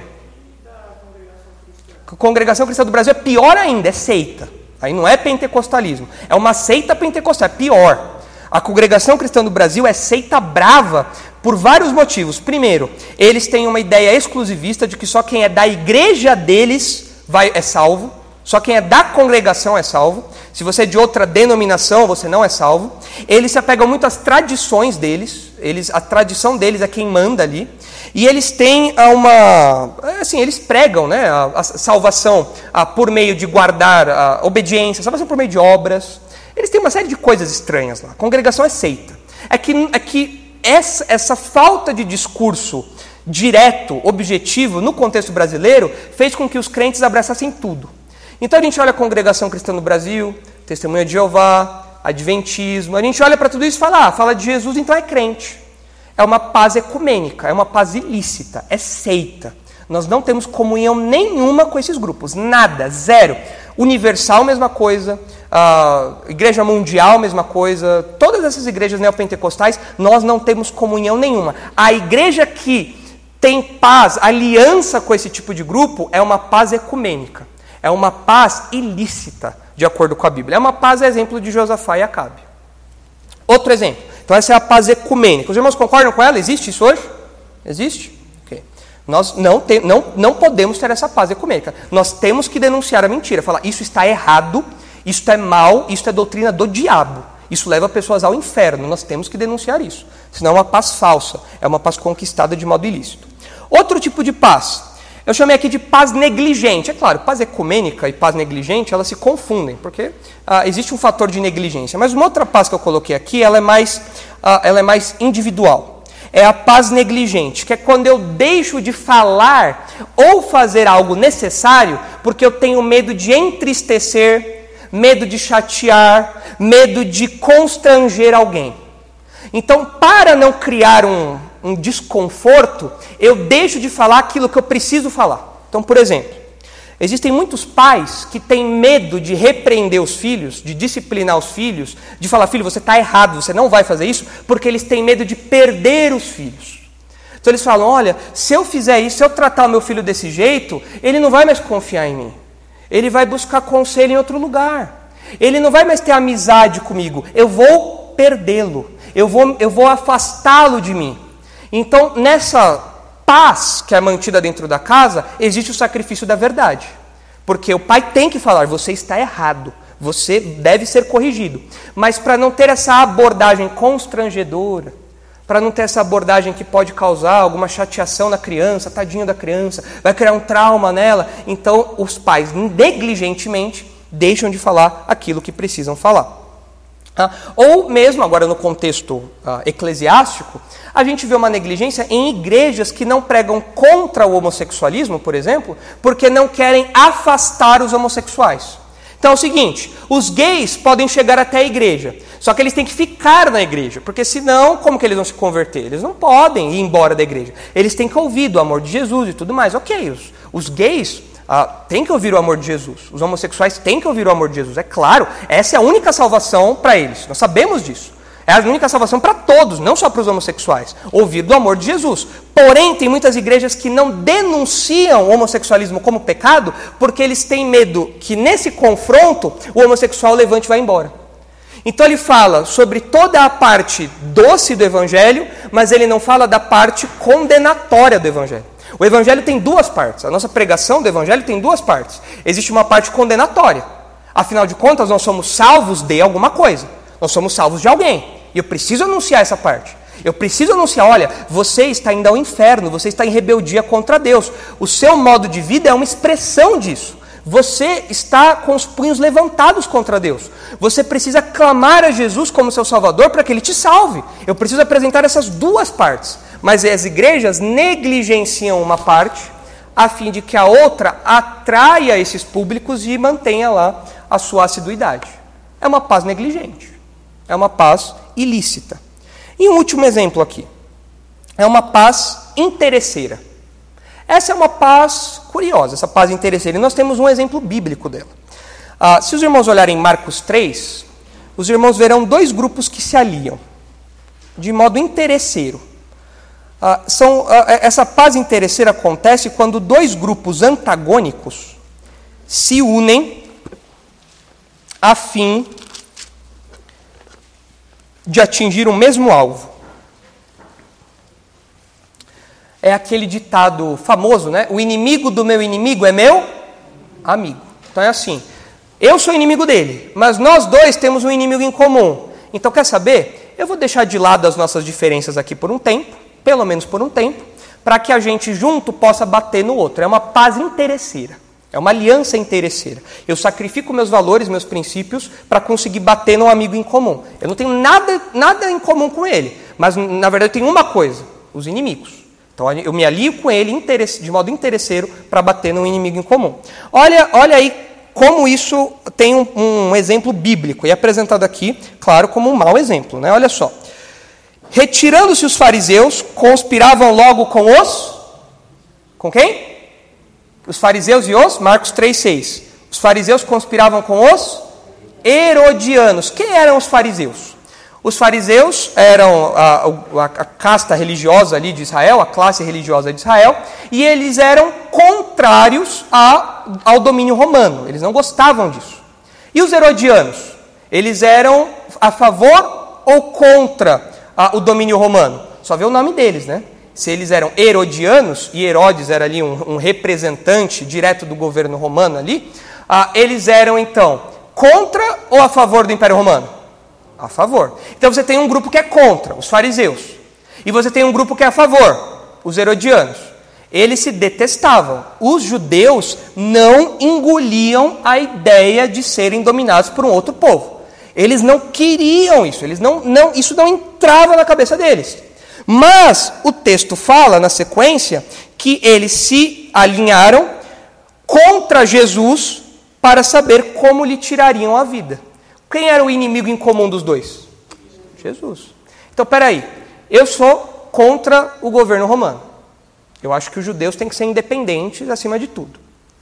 A Congregação Cristã do Brasil é pior ainda, é seita. Aí não é pentecostalismo, é uma seita pentecostal, é pior. A Congregação Cristã do Brasil é seita brava por vários motivos. Primeiro, eles têm uma ideia exclusivista de que só quem é da igreja deles vai, é salvo. Só quem é da congregação é salvo. Se você é de outra denominação, você não é salvo. Eles se apegam muito às tradições deles. Eles, a tradição deles é quem manda ali. E eles têm uma... Assim, eles pregam, né, a, a salvação a, por meio de guardar a obediência, a salvação por meio de obras. Eles têm uma série de coisas estranhas lá. A congregação é seita. É que, é que essa, essa falta de discurso direto, objetivo, no contexto brasileiro, fez com que os crentes abraçassem tudo. Então a gente olha a Congregação Cristã no Brasil, Testemunha de Jeová, Adventismo, a gente olha para tudo isso e fala, ah, fala de Jesus, então é crente. É uma paz ecumênica, é uma paz ilícita, é seita. Nós não temos comunhão nenhuma com esses grupos, nada, zero. Universal, mesma coisa, a Igreja Mundial, mesma coisa, todas essas igrejas neopentecostais, nós não temos comunhão nenhuma. A igreja que tem paz, aliança com esse tipo de grupo, é uma paz ecumênica. É uma paz ilícita, de acordo com a Bíblia. É uma paz, exemplo de Josafá e Acabe. Outro exemplo. Então essa é a paz ecumênica. Os irmãos concordam com ela? Existe isso hoje? Existe? Okay. Nós não, te, não, não podemos ter essa paz ecumênica. Nós temos que denunciar a mentira. Falar, isso está errado, isso é mal, isso é doutrina do diabo. Isso leva pessoas ao inferno. Nós temos que denunciar isso. Senão é uma paz falsa. É uma paz conquistada de modo ilícito. Outro tipo de paz. Eu chamei aqui de paz negligente. É claro, paz ecumênica e paz negligente, elas se confundem, porque ah, existe um fator de negligência. Mas uma outra paz que eu coloquei aqui, ela é mais, ah, ela é mais individual. É a paz negligente, que é quando eu deixo de falar ou fazer algo necessário, porque eu tenho medo de entristecer, medo de chatear, medo de constranger alguém. Então, para não criar um... um desconforto, eu deixo de falar aquilo que eu preciso falar. Então, por exemplo, existem muitos pais que têm medo de repreender os filhos, de disciplinar os filhos, de falar, filho, você está errado, você não vai fazer isso, porque eles têm medo de perder os filhos. Então eles falam, olha, se eu fizer isso, se eu tratar o meu filho desse jeito, ele não vai mais confiar em mim. Ele vai buscar conselho em outro lugar. Ele não vai mais ter amizade comigo. Eu vou perdê-lo. Eu vou, eu vou afastá-lo de mim. Então, nessa paz que é mantida dentro da casa, existe o sacrifício da verdade. Porque o pai tem que falar, você está errado. Você deve ser corrigido. Mas para não ter essa abordagem constrangedora, para não ter essa abordagem que pode causar alguma chateação na criança, tadinho da criança, vai criar um trauma nela, então os pais negligentemente deixam de falar aquilo que precisam falar. Ah, ou mesmo, agora no contexto ah, eclesiástico, a gente vê uma negligência em igrejas que não pregam contra o homossexualismo, por exemplo, porque não querem afastar os homossexuais. Então é o seguinte, os gays podem chegar até a igreja, só que eles têm que ficar na igreja, porque senão, como que eles vão se converter? Eles não podem ir embora da igreja. Eles têm que ouvir do amor de Jesus e tudo mais. Ok, os, os gays ah, têm que ouvir o amor de Jesus, os homossexuais têm que ouvir o amor de Jesus, é claro, essa é a única salvação para eles, nós sabemos disso. É a única salvação para todos, não só para os homossexuais. Ouvir do amor de Jesus. Porém, tem muitas igrejas que não denunciam o homossexualismo como pecado, porque eles têm medo que nesse confronto o homossexual levante e vá embora. Então ele fala sobre toda a parte doce do evangelho, mas ele não fala da parte condenatória do evangelho. O evangelho tem duas partes. A nossa pregação do evangelho tem duas partes. Existe uma parte condenatória. Afinal de contas, nós somos salvos de alguma coisa. Nós somos salvos de alguém. E eu preciso anunciar essa parte. Eu preciso anunciar, olha, você está indo ao inferno, você está em rebeldia contra Deus. O seu modo de vida é uma expressão disso. Você está com os punhos levantados contra Deus. Você precisa clamar a Jesus como seu Salvador para que Ele te salve. Eu preciso apresentar essas duas partes. Mas as igrejas negligenciam uma parte a fim de que a outra atraia esses públicos e mantenha lá a sua assiduidade. É uma paz negligente. É uma paz ilícita. E um último exemplo aqui. É uma paz interesseira. Essa é uma paz curiosa, essa paz interesseira. E nós temos um exemplo bíblico dela. Ah, se os irmãos olharem Marcos três, os irmãos verão dois grupos que se aliam, de modo interesseiro. Ah, são, ah, essa paz interesseira acontece quando dois grupos antagônicos se unem a fim de atingir o mesmo alvo. É aquele ditado famoso, né? O inimigo do meu inimigo é meu amigo. Então é assim, eu sou inimigo dele, mas nós dois temos um inimigo em comum. Então quer saber? Eu vou deixar de lado as nossas diferenças aqui por um tempo, pelo menos por um tempo, para que a gente junto possa bater no outro. É uma paz interesseira. É uma aliança interesseira. Eu sacrifico meus valores, meus princípios, para conseguir bater num amigo em comum. Eu não tenho nada, nada em comum com ele, mas na verdade eu tenho uma coisa, os inimigos. Então eu me alio com ele de modo interesseiro para bater num inimigo em comum. Olha, olha aí como isso tem um, um exemplo bíblico, e é apresentado aqui, claro, como um mau exemplo, né? Olha só. Retirando-se os fariseus, conspiravam logo com os... Com quem? Os fariseus e os... Marcos três, seis. Os fariseus conspiravam com os herodianos. Quem eram os fariseus? Os fariseus eram a, a, a casta religiosa ali de Israel, a classe religiosa de Israel, e eles eram contrários a, ao domínio romano. Eles não gostavam disso. E os herodianos? Eles eram a favor ou contra a, o domínio romano? Só vê o nome deles, né? Se eles eram herodianos, e Herodes era ali um, um representante direto do governo romano ali, ah, eles eram então contra ou a favor do Império Romano? A favor. Então você tem um grupo que é contra, os fariseus. E você tem um grupo que é a favor, os herodianos. Eles se detestavam. Os judeus não engoliam a ideia de serem dominados por um outro povo. Eles não queriam isso. Eles não, não, isso não entrava na cabeça deles. Mas o texto fala, na sequência, que eles se alinharam contra Jesus para saber como lhe tirariam a vida. Quem era o inimigo em comum dos dois? Jesus. Então, peraí, eu sou contra o governo romano. Eu acho que os judeus têm que ser independentes acima de tudo.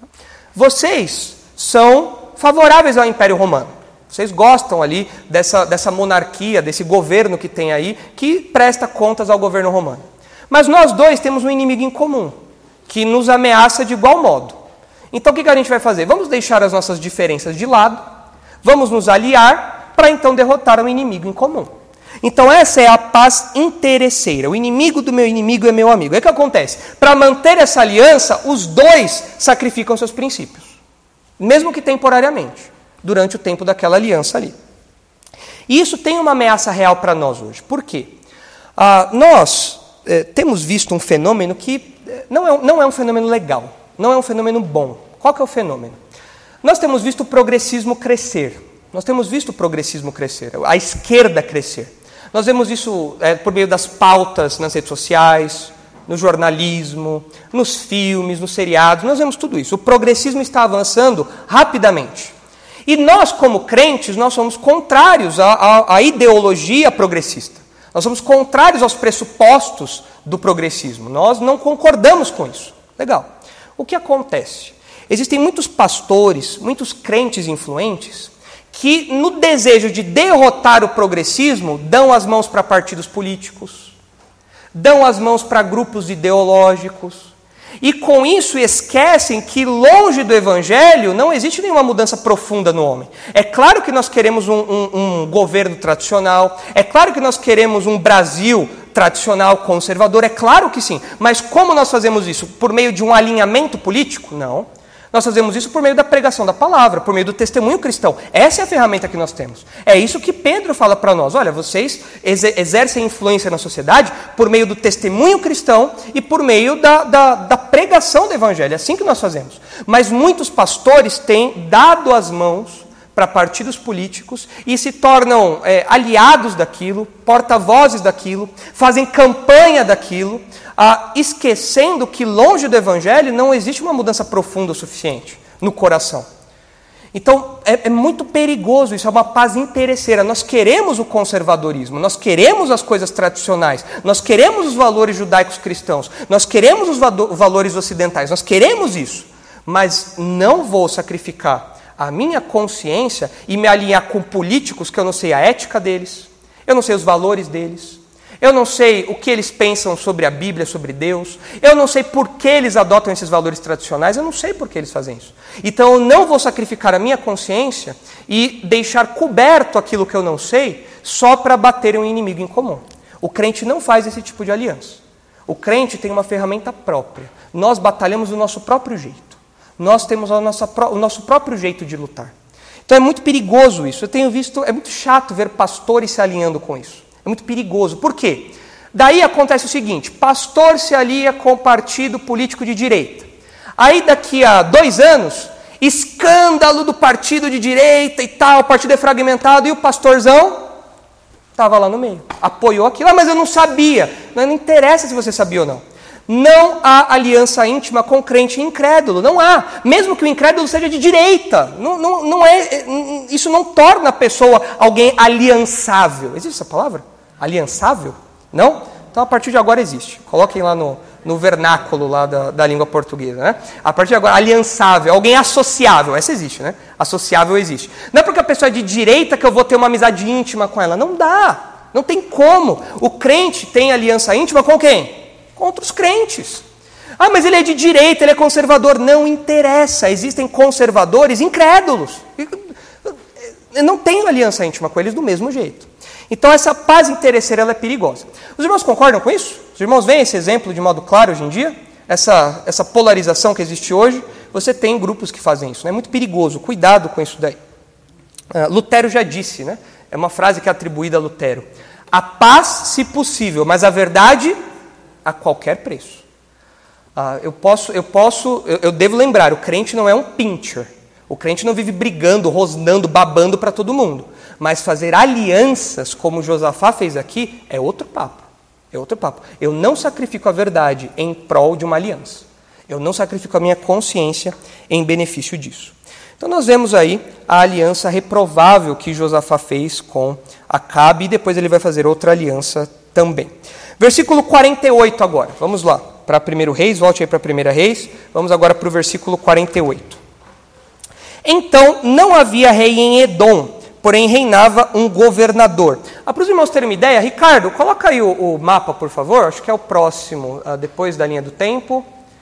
Vocês são favoráveis ao Império Romano. Vocês gostam ali dessa, dessa monarquia, desse governo que tem aí, que presta contas ao governo romano. Mas nós dois temos um inimigo em comum, que nos ameaça de igual modo. Então o que a gente vai fazer? Vamos deixar as nossas diferenças de lado, vamos nos aliar para então derrotar um inimigo em comum. Então essa é a paz interesseira. O inimigo do meu inimigo é meu amigo. É o que acontece? Para manter essa aliança, os dois sacrificam seus princípios, mesmo que temporariamente, durante o tempo daquela aliança ali. E isso tem uma ameaça real para nós hoje. Por quê? Ah, nós eh, temos visto um fenômeno que eh, não, é, não é um fenômeno legal, não é um fenômeno bom. Qual que é o fenômeno? Nós temos visto o progressismo crescer. Nós temos visto o progressismo crescer, a esquerda crescer. Nós vemos isso é, por meio das pautas nas redes sociais, no jornalismo, nos filmes, nos seriados. Nós vemos tudo isso. O progressismo está avançando rapidamente. E nós, como crentes, nós somos contrários à, à, à ideologia progressista. Nós somos contrários aos pressupostos do progressismo. Nós não concordamos com isso. Legal. O que acontece? Existem muitos pastores, muitos crentes influentes, que no desejo de derrotar o progressismo, dão as mãos para partidos políticos, dão as mãos para grupos ideológicos, e com isso esquecem que longe do evangelho não existe nenhuma mudança profunda no homem. É claro que nós queremos um, um, um governo tradicional, é claro que nós queremos um Brasil tradicional, conservador, é claro que sim, mas como nós fazemos isso? Por meio de um alinhamento político? Não. Nós fazemos isso por meio da pregação da palavra, por meio do testemunho cristão. Essa é a ferramenta que nós temos. É isso que Pedro fala para nós. Olha, vocês exercem influência na sociedade por meio do testemunho cristão e por meio da, da, da pregação do evangelho. É assim que nós fazemos. Mas muitos pastores têm dado as mãos para partidos políticos e se tornam é, aliados daquilo, porta-vozes daquilo, fazem campanha daquilo, ah, esquecendo que longe do evangelho não existe uma mudança profunda o suficiente no coração. Então é, é muito perigoso, isso é uma paz interesseira. Nós queremos o conservadorismo, nós queremos as coisas tradicionais, nós queremos os valores judaicos cristãos, nós queremos os va- valores ocidentais, nós queremos isso, mas não vou sacrificar a minha consciência e me alinhar com políticos que eu não sei a ética deles, eu não sei os valores deles, eu não sei o que eles pensam sobre a Bíblia, sobre Deus, eu não sei por que eles adotam esses valores tradicionais, eu não sei por que eles fazem isso. Então eu não vou sacrificar a minha consciência e deixar coberto aquilo que eu não sei só para bater um inimigo em comum. O crente não faz esse tipo de aliança. O crente tem uma ferramenta própria. Nós batalhamos do nosso próprio jeito. Nós temos a nossa, o nosso próprio jeito de lutar. Então é muito perigoso isso. Eu tenho visto, é muito chato ver pastores se alinhando com isso. É muito perigoso. Por quê? Daí acontece o seguinte, pastor se alia com o partido político de direita. Aí daqui a dois anos, escândalo do partido de direita e tal, o partido é fragmentado e o pastorzão estava lá no meio. Apoiou aquilo. Ah, mas eu não sabia. Não, não interessa se você sabia ou não. Não há aliança íntima com crente incrédulo, não há. Mesmo que o incrédulo seja de direita, não, não, não é, isso não torna a pessoa alguém aliançável. Existe essa palavra? Aliançável? Não? Então a partir de agora existe. Coloquem lá no, no vernáculo lá da, da língua portuguesa. Né? A partir de agora, aliançável, alguém associável. Essa existe, né? Associável existe. Não é porque a pessoa é de direita que eu vou ter uma amizade íntima com ela. Não dá. Não tem como. O crente tem aliança íntima com quem? Contra os crentes. Ah, mas ele é de direita, ele é conservador. Não interessa, existem conservadores incrédulos. Eu não tenho aliança íntima com eles do mesmo jeito. Então essa paz interesseira ela é perigosa. Os irmãos concordam com isso? Os irmãos veem esse exemplo de modo claro hoje em dia? Essa, essa polarização que existe hoje? Você tem grupos que fazem isso. É, né? Muito perigoso, cuidado com isso daí. Uh, Lutero já disse, né? É uma frase que é atribuída a Lutero. A paz, se possível, mas a verdade a qualquer preço. Ah, eu posso, eu posso, eu, eu devo lembrar, o crente não é um pincher. O crente não vive brigando, rosnando, babando para todo mundo. Mas fazer alianças, como Josafá fez aqui, é outro papo. É outro papo. Eu não sacrifico a verdade em prol de uma aliança. Eu não sacrifico a minha consciência em benefício disso. Então nós vemos aí a aliança reprovável que Josafá fez com Acabe e depois ele vai fazer outra aliança também. Versículo quarenta e oito agora, vamos lá. para primeiro Reis, volte aí para primeira Reis, vamos agora para o versículo quarenta e oito. Então, não havia rei em Edom, porém reinava um governador. Ah, para os irmãos terem uma ideia, Ricardo, coloca aí o, o mapa, por favor, acho que é o próximo, ah, depois da linha do tempo.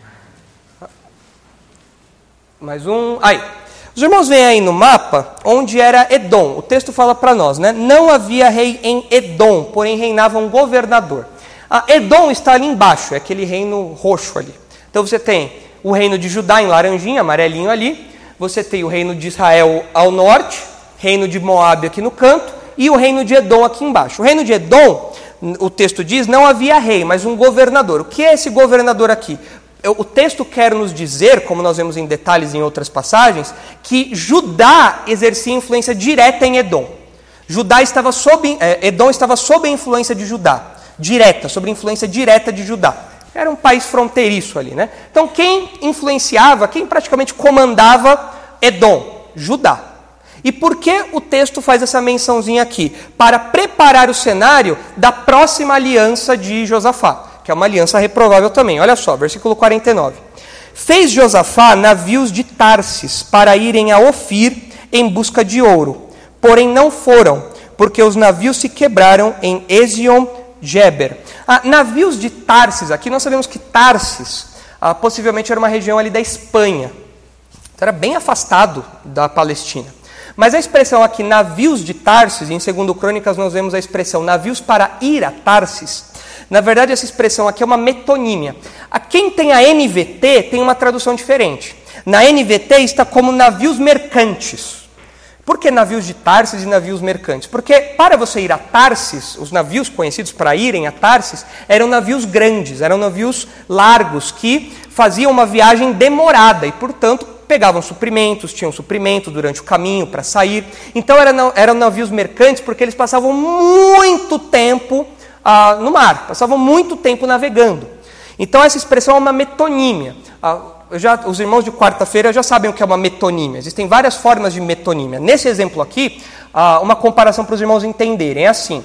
Mais um, aí. Os irmãos veem aí no mapa onde era Edom. O texto fala para nós, né? Não havia rei em Edom, porém reinava um governador. Ah, Edom está ali embaixo, é aquele reino roxo ali. Então você tem o reino de Judá em laranjinha, amarelinho ali. Você tem o reino de Israel ao norte, reino de Moabe aqui no canto e o reino de Edom aqui embaixo. O reino de Edom, o texto diz, não havia rei, mas um governador. O que é esse governador aqui? O texto quer nos dizer, como nós vemos em detalhes em outras passagens, que Judá exercia influência direta em Edom. Judá estava sob, Edom estava sob a influência de Judá, direta, sob a influência direta de Judá. Era um país fronteiriço ali, né? Então quem influenciava, quem praticamente comandava Edom? Judá. E por que o texto faz essa mençãozinha aqui? Para preparar o cenário da próxima aliança de Josafá, que é uma aliança reprovável também. Olha só, versículo quarenta e nove. Fez Josafá navios de Tarsis para irem a Ofir em busca de ouro, porém não foram, porque os navios se quebraram em Ezion-Geber. Ah, navios de Tarsis, aqui nós sabemos que Tarsis ah, possivelmente era uma região ali da Espanha, então era bem afastado da Palestina. Mas a expressão aqui, navios de Tarsis, em segundo Crônicas nós vemos a expressão navios para ir a Tarsis. Na verdade, essa expressão aqui é uma metonímia. A quem tem a N V T tem uma tradução diferente. Na N V T está como navios mercantes. Por que navios de Tarsis e navios mercantes? Porque para você ir a Tarsis, os navios conhecidos para irem a Tarsis, eram navios grandes, eram navios largos, que faziam uma viagem demorada e, portanto, pegavam suprimentos, tinham suprimentos durante o caminho para sair. Então eram, eram navios mercantes porque eles passavam muito tempo Ah, no mar, passavam muito tempo navegando. Então essa expressão é uma metonímia. Ah, já, os irmãos de quarta-feira já sabem o que é uma metonímia. Existem várias formas de metonímia. Nesse exemplo aqui, ah, uma comparação para os irmãos entenderem. É assim,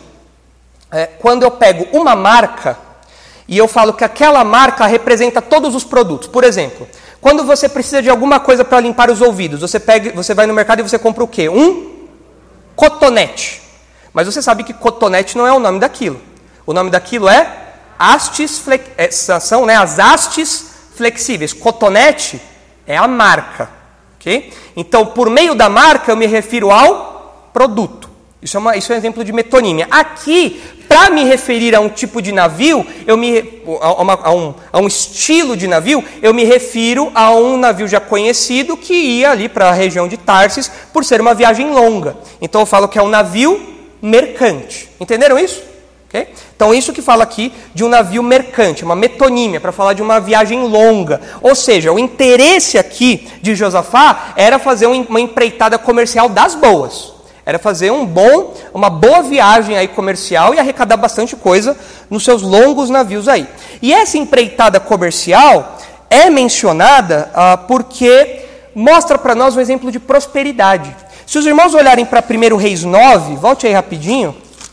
é, quando eu pego uma marca e eu falo que aquela marca representa todos os produtos. Por exemplo, quando você precisa de alguma coisa para limpar os ouvidos, você, pega, você vai no mercado e você compra o quê? Um cotonete. Mas você sabe que cotonete não é o nome daquilo. O nome daquilo é hastes, flex... são né, as hastes flexíveis. Cotonete é a marca. Okay? Então, por meio da marca, eu me refiro ao produto. Isso é, uma, isso é um exemplo de metonímia. Aqui, para me referir a um tipo de navio, eu me, a, uma, a, um, a um estilo de navio, eu me refiro a um navio já conhecido que ia ali para a região de Tarsis por ser uma viagem longa. Então, eu falo que é um navio mercante. Entenderam isso? Okay? Então isso que fala aqui de um navio mercante, uma metonímia, para falar de uma viagem longa. Ou seja, o interesse aqui de Josafá era fazer uma empreitada comercial das boas. Era fazer um bom, uma boa viagem aí comercial e arrecadar bastante coisa nos seus longos navios aí. E essa empreitada comercial é mencionada ah, porque mostra para nós um exemplo de prosperidade. Se os irmãos olharem para primeiro Reis nove, volte aí rapidinho.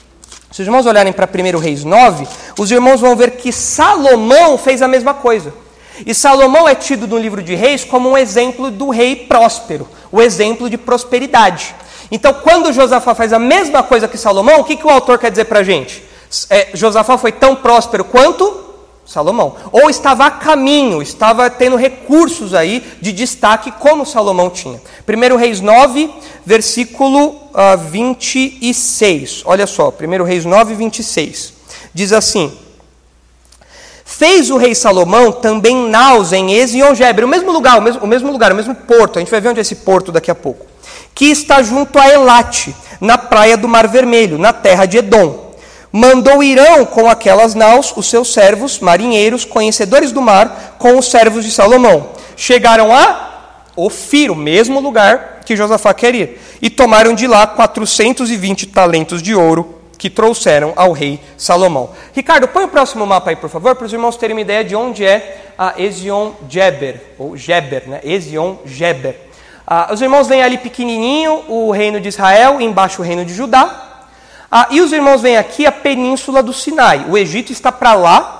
Se os irmãos olharem para primeiro Reis nove, os irmãos vão ver que Salomão fez a mesma coisa. E Salomão é tido no livro de Reis como um exemplo do rei próspero, o exemplo de prosperidade. Então, quando Josafá faz a mesma coisa que Salomão, o que, que o autor quer dizer para a gente? É, Josafá foi tão próspero quanto Salomão. Ou estava a caminho, estava tendo recursos aí de destaque como Salomão tinha. primeiro Reis nove, versículo uh, vinte e seis. Olha só, primeiro Reis nove, vinte e seis. Diz assim: fez o rei Salomão também naus em Ezion-Geber, o mesmo lugar, o mesmo, o mesmo lugar, o mesmo porto. A gente vai ver onde é esse porto daqui a pouco. Que está junto a Elate, na praia do Mar Vermelho, na terra de Edom. Mandou Irão com aquelas naus, os seus servos, marinheiros, conhecedores do mar, com os servos de Salomão. Chegaram a Ofir, o mesmo lugar que Josafá quer ir, e tomaram de lá quatrocentos e vinte talentos de ouro que trouxeram ao rei Salomão. Ricardo, põe o próximo mapa aí, por favor, para os irmãos terem uma ideia de onde é a Ezion-Geber, ou Geber, né? Ezion-Geber. Ah, os irmãos veem ali pequenininho o reino de Israel, embaixo o reino de Judá. Ah, e os irmãos veem aqui a península do Sinai. O Egito está para lá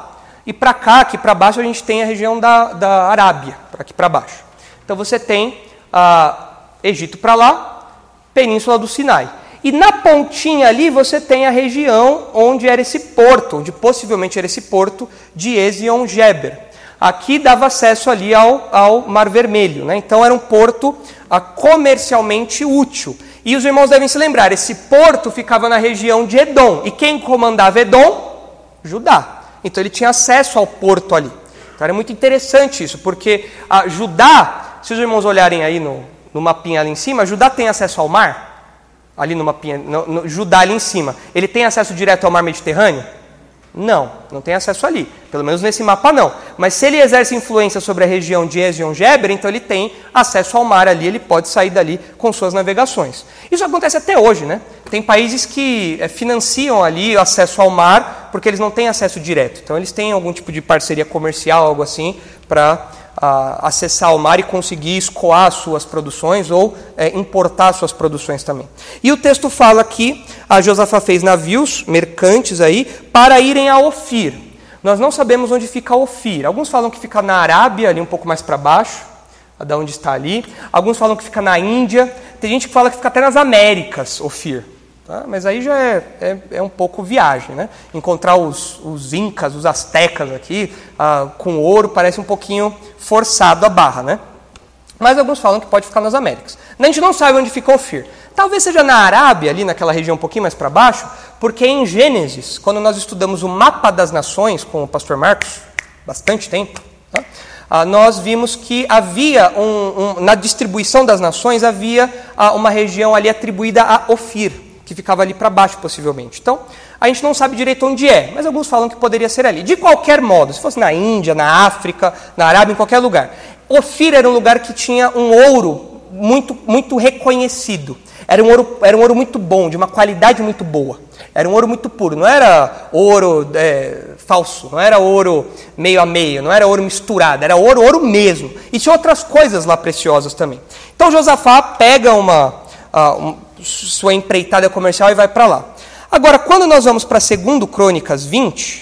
E para cá, aqui para baixo, a gente tem a região da, da Arábia, para aqui para baixo. Então você tem ah, Egito para lá, Península do Sinai. E na pontinha ali você tem a região onde era esse porto, onde possivelmente era esse porto de Ezion-Geber. Aqui dava acesso ali ao, ao Mar Vermelho, né? Então era um porto ah, comercialmente útil. E os irmãos devem se lembrar, esse porto ficava na região de Edom. E quem comandava Edom? Judá. Então ele tinha acesso ao porto ali. Então era muito interessante isso, porque ah, Judá, se os irmãos olharem aí no, no mapinha ali em cima, Judá tem acesso ao mar? Ali no mapinha, no, no, Judá ali em cima, ele tem acesso direto ao mar Mediterrâneo? Não, não tem acesso ali. Pelo menos nesse mapa não. Mas se ele exerce influência sobre a região de Ezion-Geber, então ele tem acesso ao mar ali, ele pode sair dali com suas navegações. Isso acontece até hoje, né? Tem países que é, financiam ali o acesso ao mar, porque eles não têm acesso direto. Então eles têm algum tipo de parceria comercial, algo assim, para a, acessar o mar e conseguir escoar suas produções ou é, importar suas produções também. E o texto fala que a Josafá fez navios mercantes aí para irem a Ofir. Nós não sabemos onde fica Ofir. Alguns falam que fica na Arábia, ali um pouco mais para baixo, da onde está ali. Alguns falam que fica na Índia. Tem gente que fala que fica até nas Américas, Ofir. Tá? Mas aí já é, é, é um pouco viagem, né? Encontrar os, os incas, os astecas aqui, ah, com ouro, parece um pouquinho forçado a barra, né? Mas alguns falam que pode ficar nas Américas. A gente não sabe onde fica Ofir. Talvez seja na Arábia, ali naquela região um pouquinho mais para baixo, porque em Gênesis, quando nós estudamos o mapa das nações com o pastor Marcos, bastante tempo, tá? ah, nós vimos que havia, um, um, na distribuição das nações, havia ah, uma região ali atribuída a Ofir, que ficava ali para baixo, possivelmente. Então, a gente não sabe direito onde é, mas alguns falam que poderia ser ali. De qualquer modo, se fosse na Índia, na África, na Arábia, em qualquer lugar. Ofir era um lugar que tinha um ouro muito, muito reconhecido. Era um, ouro, era um ouro muito bom, de uma qualidade muito boa. Era um ouro muito puro, não era ouro é, falso, não era ouro meio a meio, não era ouro misturado, era ouro, ouro mesmo. E tinha outras coisas lá preciosas também. Então Josafá pega uma... Uh, um, sua empreitada comercial e vai para lá. Agora, quando nós vamos para segundo Crônicas vinte,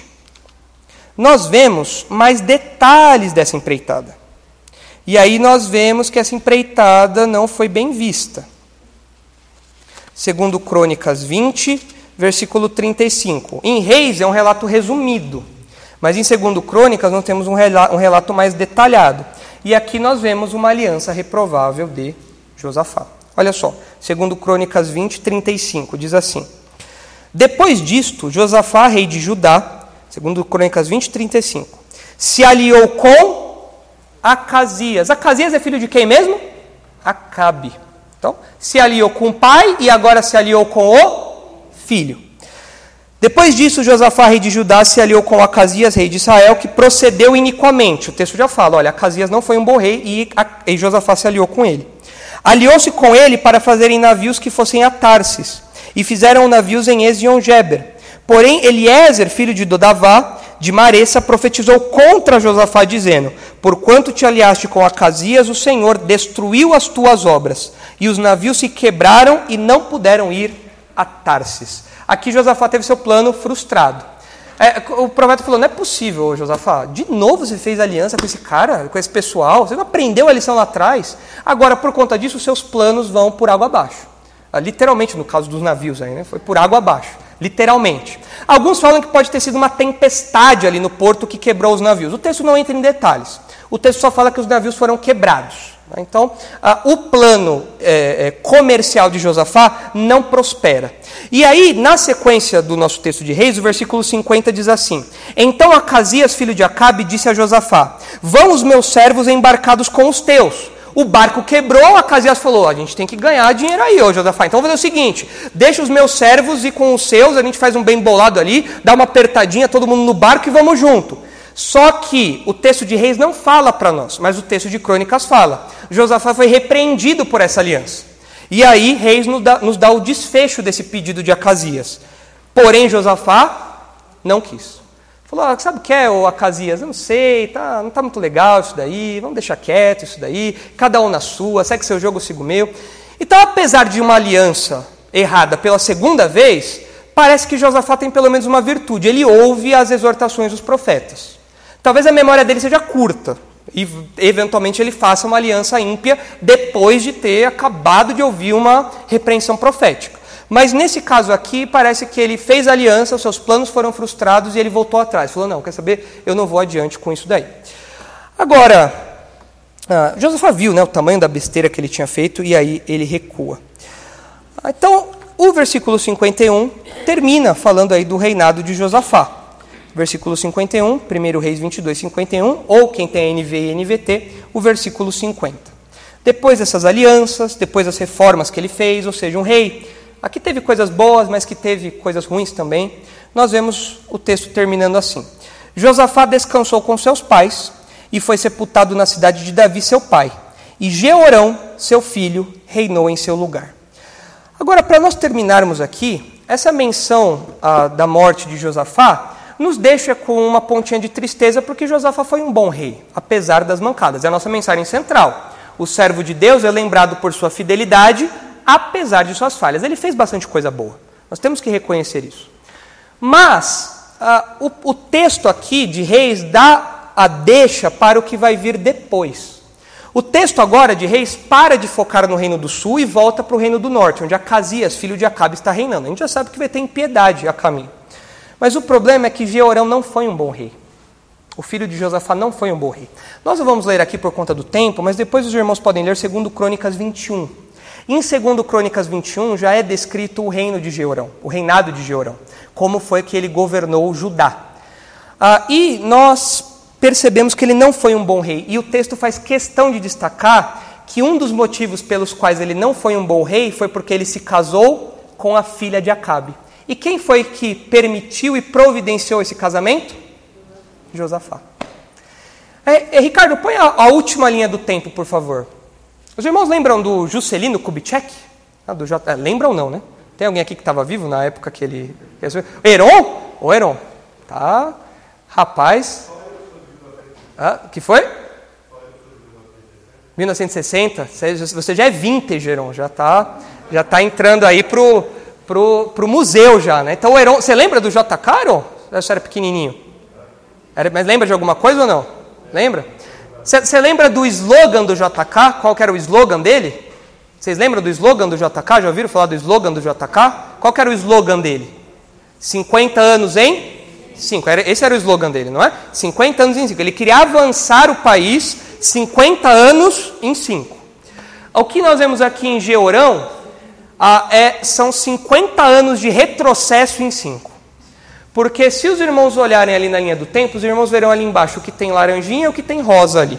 nós vemos mais detalhes dessa empreitada. E aí nós vemos que essa empreitada não foi bem vista. segundo Crônicas vinte, versículo trinta e cinco. Em Reis é um relato resumido, mas em segundo Crônicas nós temos um relato, um relato mais detalhado. E aqui nós vemos uma aliança reprovável de Josafá. Olha só, segundo Crônicas vinte, trinta e cinco, diz assim: depois disto, Josafá, rei de Judá, segundo Crônicas vinte, trinta e cinco, se aliou com Acasias. Acasias é filho de quem mesmo? Acabe. Então, se aliou com o pai e agora se aliou com o filho. Depois disso, Josafá, rei de Judá, se aliou com Acasias, rei de Israel, que procedeu iniquamente. O texto já fala, olha, Acasias não foi um bom rei e, e Josafá se aliou com ele. Aliou-se com ele para fazerem navios que fossem a Tarsis, e fizeram navios em Ezion-Geber. Porém, Eliezer, filho de Dodavá, de Maressa, profetizou contra Josafá, dizendo: porquanto te aliaste com Acasias, o Senhor destruiu as tuas obras, e os navios se quebraram e não puderam ir a Tarsis. Aqui Josafá teve seu plano frustrado. É, o profeta falou, não é possível, Josafá, de novo você fez aliança com esse cara, com esse pessoal, você não aprendeu a lição lá atrás, agora por conta disso os seus planos vão por água abaixo. Ah, literalmente, no caso dos navios aí, né? Foi por água abaixo, literalmente. Alguns falam que pode ter sido uma tempestade ali no porto que quebrou os navios. O texto não entra em detalhes, o texto só fala que os navios foram quebrados. Então, ah, o plano é, é, comercial de Josafá não prospera. E aí, na sequência do nosso texto de Reis, o versículo cinquenta diz assim: então Acasias, filho de Acabe, disse a Josafá: vão os meus servos embarcados com os teus. O barco quebrou, Acasias falou: a gente tem que ganhar dinheiro aí, ô Josafá. Então vamos fazer o seguinte, deixa os meus servos ir com os seus, a gente faz um bem bolado ali, dá uma apertadinha, todo mundo no barco e vamos junto. Só que o texto de Reis não fala para nós, mas o texto de Crônicas fala. Josafá foi repreendido por essa aliança. E aí Reis nos dá, nos dá o desfecho desse pedido de Acasias. Porém, Josafá não quis. Falou, ah, sabe o que é, ô Acasias? Eu não sei, tá, não está muito legal isso daí, vamos deixar quieto isso daí, cada um na sua, segue seu jogo, eu sigo o meu. Então, apesar de uma aliança errada pela segunda vez, parece que Josafá tem pelo menos uma virtude, ele ouve as exortações dos profetas. talvez a memória dele seja curta e eventualmente ele faça uma aliança ímpia depois de ter acabado de ouvir uma repreensão profética. Mas nesse caso aqui, parece que ele fez aliança, os seus planos foram frustrados e ele voltou atrás. Falou, não, quer saber, eu não vou adiante com isso daí. Agora, ah, Josafá viu, né, o tamanho da besteira que ele tinha feito e aí ele recua. Então, o versículo cinquenta e um termina falando aí do reinado de Josafá. Versículo cinquenta e um, primeiro Reis vinte e dois, cinquenta e um, ou quem tem N V I e N V T, o versículo cinquenta. Depois dessas alianças, depois das reformas que ele fez, ou seja, um rei, aqui teve coisas boas, mas que teve coisas ruins também, nós vemos o texto terminando assim. Josafá descansou com seus pais e foi sepultado na cidade de Davi, seu pai. E Jeorão, seu filho, reinou em seu lugar. Agora, para nós terminarmos aqui, essa menção ah, da morte de Josafá nos deixa com uma pontinha de tristeza, porque Josafá foi um bom rei, apesar das mancadas. É a nossa mensagem central. O servo de Deus é lembrado por sua fidelidade, apesar de suas falhas. Ele fez bastante coisa boa. Nós temos que reconhecer isso. Mas ah, o, o texto aqui de Reis dá a deixa para o que vai vir depois. O texto agora de Reis para de focar no reino do sul e volta para o reino do norte, onde Acasias, filho de Acabe, está reinando. A gente já sabe que vai ter impiedade a caminho. Mas o problema é que Jeorão não foi um bom rei. O filho de Josafá não foi um bom rei. Nós não vamos ler aqui por conta do tempo, mas depois os irmãos podem ler segundo Crônicas vinte e um. Em segundo Crônicas vinte e um já é descrito o reino de Jeorão, o reinado de Jeorão, como foi que ele governou Judá. Ah, e nós percebemos que ele não foi um bom rei. E o texto faz questão de destacar que um dos motivos pelos quais ele não foi um bom rei foi porque ele se casou com a filha de Acabe. E quem foi que permitiu e providenciou esse casamento? Josafá. É, é, Ricardo, põe a, a última linha do tempo, por favor. Os irmãos lembram do Juscelino Kubitschek? Ah, do J... é, lembram não, né? Tem alguém aqui que estava vivo na época que ele... Heron? Ô, Heron. Tá. Rapaz. Ah, que foi? mil novecentos e sessenta. Você já é vintage, Heron. Já está já tá entrando aí pro... Pro, pro museu já, né? Então o Heron, você lembra do J K, Heron? Você era pequenininho. Era, mas lembra de alguma coisa ou não? Lembra? Você lembra do slogan do J K? Qual que era o slogan dele? Vocês lembram do slogan do J K? Já ouviram falar do slogan do J K? Qual que era o slogan dele? cinquenta anos em cinco. Esse era o slogan dele, não é? cinquenta anos em cinco. Ele queria avançar o país cinquenta anos em cinco. O que nós vemos aqui em Jeorão Ah, é, são cinquenta anos de retrocesso em cinco. Porque se os irmãos olharem ali na linha do tempo, os irmãos verão ali embaixo o que tem laranjinha e o que tem rosa ali.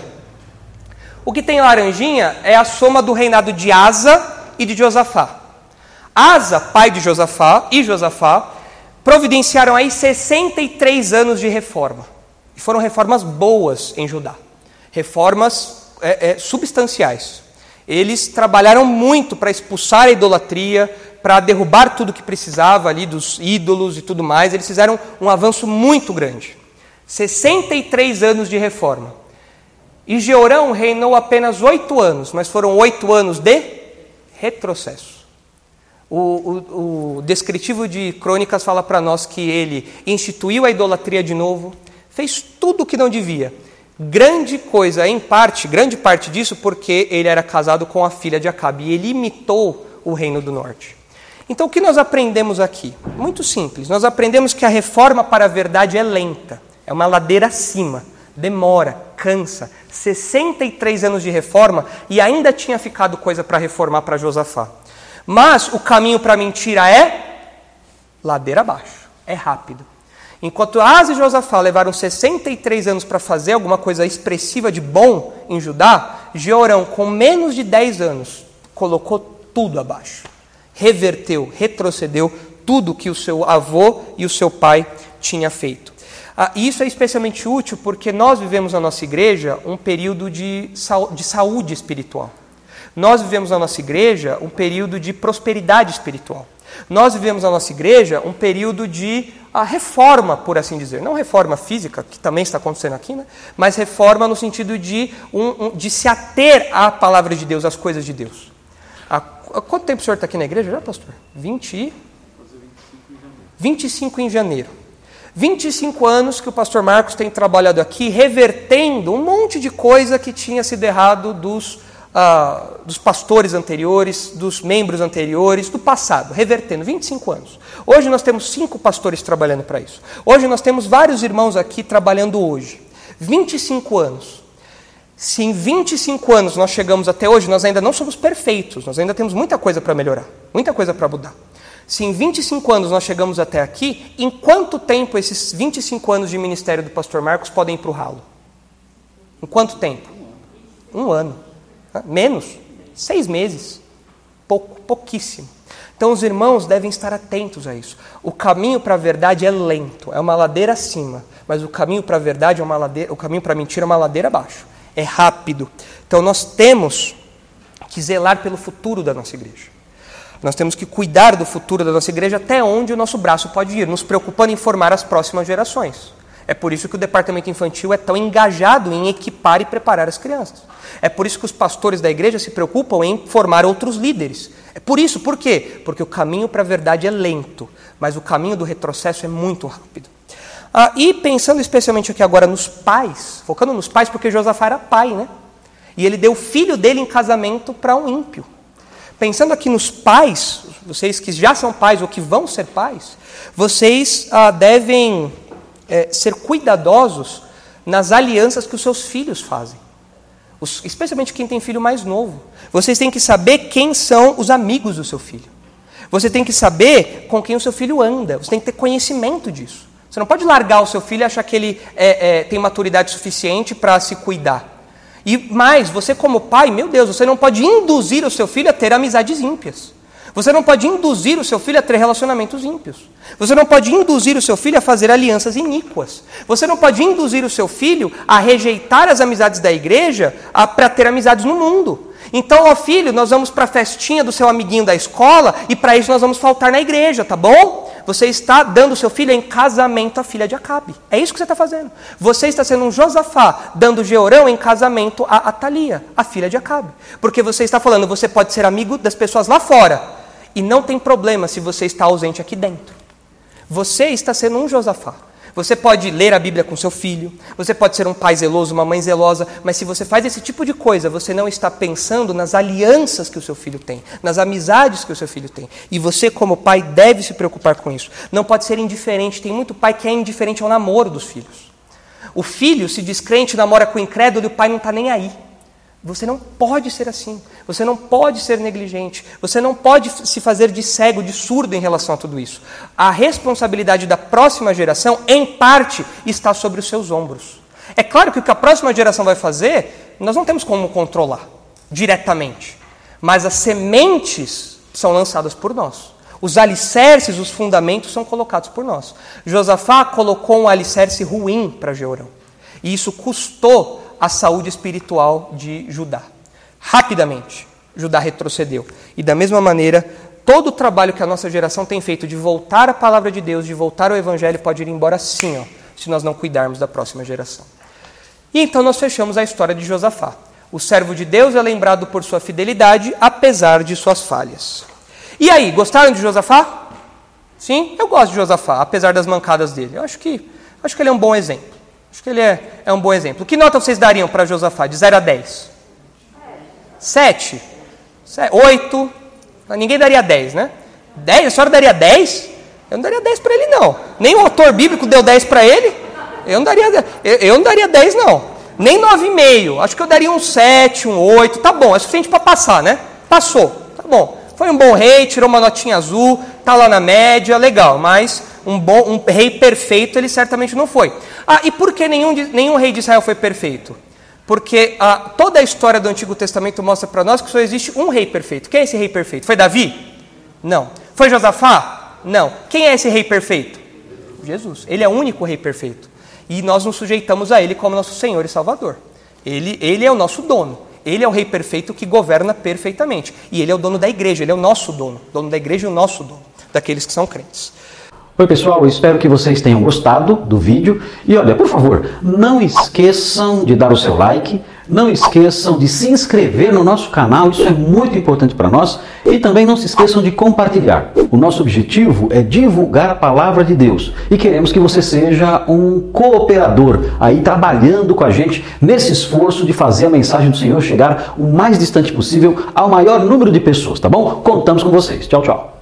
O que tem laranjinha é a soma do reinado de Asa e de Josafá. Asa, pai de Josafá, e Josafá providenciaram aí sessenta e três anos de reforma. E foram reformas boas em Judá. Reformas é, é, substanciais. Eles trabalharam muito para expulsar a idolatria, para derrubar tudo que precisava ali dos ídolos e tudo mais. Eles fizeram um avanço muito grande. sessenta e três anos de reforma. E Jeorão reinou apenas oito anos, mas foram oito anos de retrocesso. O, o, o descritivo de Crônicas fala para nós que ele instituiu a idolatria de novo, fez tudo o que não devia. Grande coisa, em parte, grande parte disso porque ele era casado com a filha de Acabe e ele imitou o reino do norte. Então o que nós aprendemos aqui? Muito simples, nós aprendemos que a reforma para a verdade é lenta, é uma ladeira acima, demora, cansa, sessenta e três anos de reforma e ainda tinha ficado coisa para reformar para Josafá. Mas o caminho para a mentira é ladeira abaixo, é rápido. Enquanto Asa e Josafá levaram sessenta e três anos para fazer alguma coisa expressiva de bom em Judá, Jeorão, com menos de dez anos, colocou tudo abaixo. Reverteu, retrocedeu tudo que o seu avô e o seu pai tinham feito. Ah, e isso é especialmente útil porque nós vivemos na nossa igreja um período de, de saúde espiritual. Nós vivemos na nossa igreja um período de prosperidade espiritual. Nós vivemos na nossa igreja um período de a reforma, por assim dizer. Não reforma física, que também está acontecendo aqui, né? Mas reforma no sentido de, um, um, de se ater à palavra de Deus, às coisas de Deus. Há, há quanto tempo o senhor está aqui na igreja já, pastor? vinte e... vinte e cinco em janeiro. vinte e cinco anos que o pastor Marcos tem trabalhado aqui, revertendo um monte de coisa que tinha sido errado dos, uh, dos pastores anteriores, dos membros anteriores, do passado, revertendo, vinte e cinco anos. Hoje nós temos cinco pastores trabalhando para isso. Hoje nós temos vários irmãos aqui trabalhando hoje. vinte e cinco anos. Se em vinte e cinco anos nós chegamos até hoje, nós ainda não somos perfeitos, nós ainda temos muita coisa para melhorar, muita coisa para mudar. Se em vinte e cinco anos nós chegamos até aqui, em quanto tempo esses vinte e cinco anos de ministério do pastor Marcos podem ir para o ralo? Em quanto tempo? Um ano. Menos? Seis meses. Pouco, pouquíssimo. Então os irmãos devem estar atentos a isso. O caminho para a verdade é lento, é uma ladeira acima, mas o caminho para a verdade é uma ladeira, o caminho para a mentira é uma ladeira abaixo. É rápido. Então nós temos que zelar pelo futuro da nossa igreja. Nós temos que cuidar do futuro da nossa igreja até onde o nosso braço pode ir, nos preocupando em formar as próximas gerações. É por isso que o departamento infantil é tão engajado em equipar e preparar as crianças. É por isso que os pastores da igreja se preocupam em formar outros líderes. É por isso, por quê? Porque o caminho para a verdade é lento, mas o caminho do retrocesso é muito rápido. Ah, e pensando especialmente aqui agora nos pais, focando nos pais, porque Josafá era pai, né? E ele deu o filho dele em casamento para um ímpio. Pensando aqui nos pais, vocês que já são pais ou que vão ser pais, vocês ah, devem é, ser cuidadosos nas alianças que os seus filhos fazem. Os, especialmente quem tem filho mais novo. Vocês têm que saber quem são os amigos do seu filho. Você tem que saber com quem o seu filho anda. Você tem que ter conhecimento disso. Você não pode largar o seu filho e achar que ele é, é, tem maturidade suficiente para se cuidar. E mais, você como pai, meu Deus, você não pode induzir o seu filho a ter amizades ímpias. Você não pode induzir o seu filho a ter relacionamentos ímpios. Você não pode induzir o seu filho a fazer alianças iníquas. Você não pode induzir o seu filho a rejeitar as amizades da igreja para ter amizades no mundo. Então, ó filho, nós vamos para a festinha do seu amiguinho da escola e para isso nós vamos faltar na igreja, tá bom? Você está dando o seu filho em casamento à filha de Acabe. É isso que você está fazendo. Você está sendo um Josafá, dando Jeorão em casamento a Atalia, a filha de Acabe. Porque você está falando, você pode ser amigo das pessoas lá fora. E não tem problema se você está ausente aqui dentro. Você está sendo um Josafá. Você pode ler a Bíblia com seu filho, você pode ser um pai zeloso, uma mãe zelosa, mas se você faz esse tipo de coisa, você não está pensando nas alianças que o seu filho tem, nas amizades que o seu filho tem. E você, como pai, deve se preocupar com isso. Não pode ser indiferente. Tem muito pai que é indiferente ao namoro dos filhos. O filho se descrente, namora com o incrédulo e o pai não está nem aí. Você não pode ser assim. Você não pode ser negligente. Você não pode se fazer de cego, de surdo em relação a tudo isso. A responsabilidade da próxima geração, em parte, está sobre os seus ombros. É claro que o que a próxima geração vai fazer, nós não temos como controlar diretamente. Mas as sementes são lançadas por nós. Os alicerces, os fundamentos são colocados por nós. Josafá colocou um alicerce ruim para Jeorão. E isso custou a saúde espiritual de Judá. Rapidamente, Judá retrocedeu. E da mesma maneira, todo o trabalho que a nossa geração tem feito de voltar à palavra de Deus, de voltar ao Evangelho, pode ir embora sim, ó, se nós não cuidarmos da próxima geração. E então nós fechamos a história de Josafá. O servo de Deus é lembrado por sua fidelidade, apesar de suas falhas. E aí, gostaram de Josafá? Sim, eu gosto de Josafá, apesar das mancadas dele. Eu acho que, acho que ele é um bom exemplo. Acho que ele é, é um bom exemplo. Que nota vocês dariam para Josafá, de zero a dez? sete? oito? Ninguém daria dez, né? dez? A senhora daria dez? Eu não daria dez para ele, não. Nem o autor bíblico deu dez para ele. Eu não daria, eu, eu não daria dez, não. Nem nove vírgula cinco. Acho que eu daria um sete, um oito. Tá bom, é suficiente para passar, né? Passou, tá bom. Foi um bom rei, tirou uma notinha azul, tá lá na média, legal. Mas um, bom, um rei perfeito ele certamente não foi. Ah, e por que nenhum, nenhum rei de Israel foi perfeito? Porque ah, toda a história do Antigo Testamento mostra para nós que só existe um rei perfeito. Quem é esse rei perfeito? Foi Davi? Não. Foi Josafá? Não. Quem é esse rei perfeito? Jesus. Ele é o único rei perfeito. E nós nos sujeitamos a ele como nosso Senhor e Salvador. Ele, ele é o nosso dono. Ele é o rei perfeito que governa perfeitamente. E ele é o dono da igreja, ele é o nosso dono. O dono da igreja e o nosso dono, daqueles que são crentes. Oi pessoal, eu espero que vocês tenham gostado do vídeo. E olha, por favor, não esqueçam de dar o seu like, Não esqueçam de se inscrever no nosso canal, isso é muito importante para nós. E também não se esqueçam de compartilhar. O nosso objetivo é divulgar a palavra de Deus. E queremos que você seja um cooperador aí trabalhando com a gente nesse esforço de fazer a mensagem do Senhor chegar o mais distante possível ao maior número de pessoas, tá bom? Contamos com vocês. Tchau, tchau.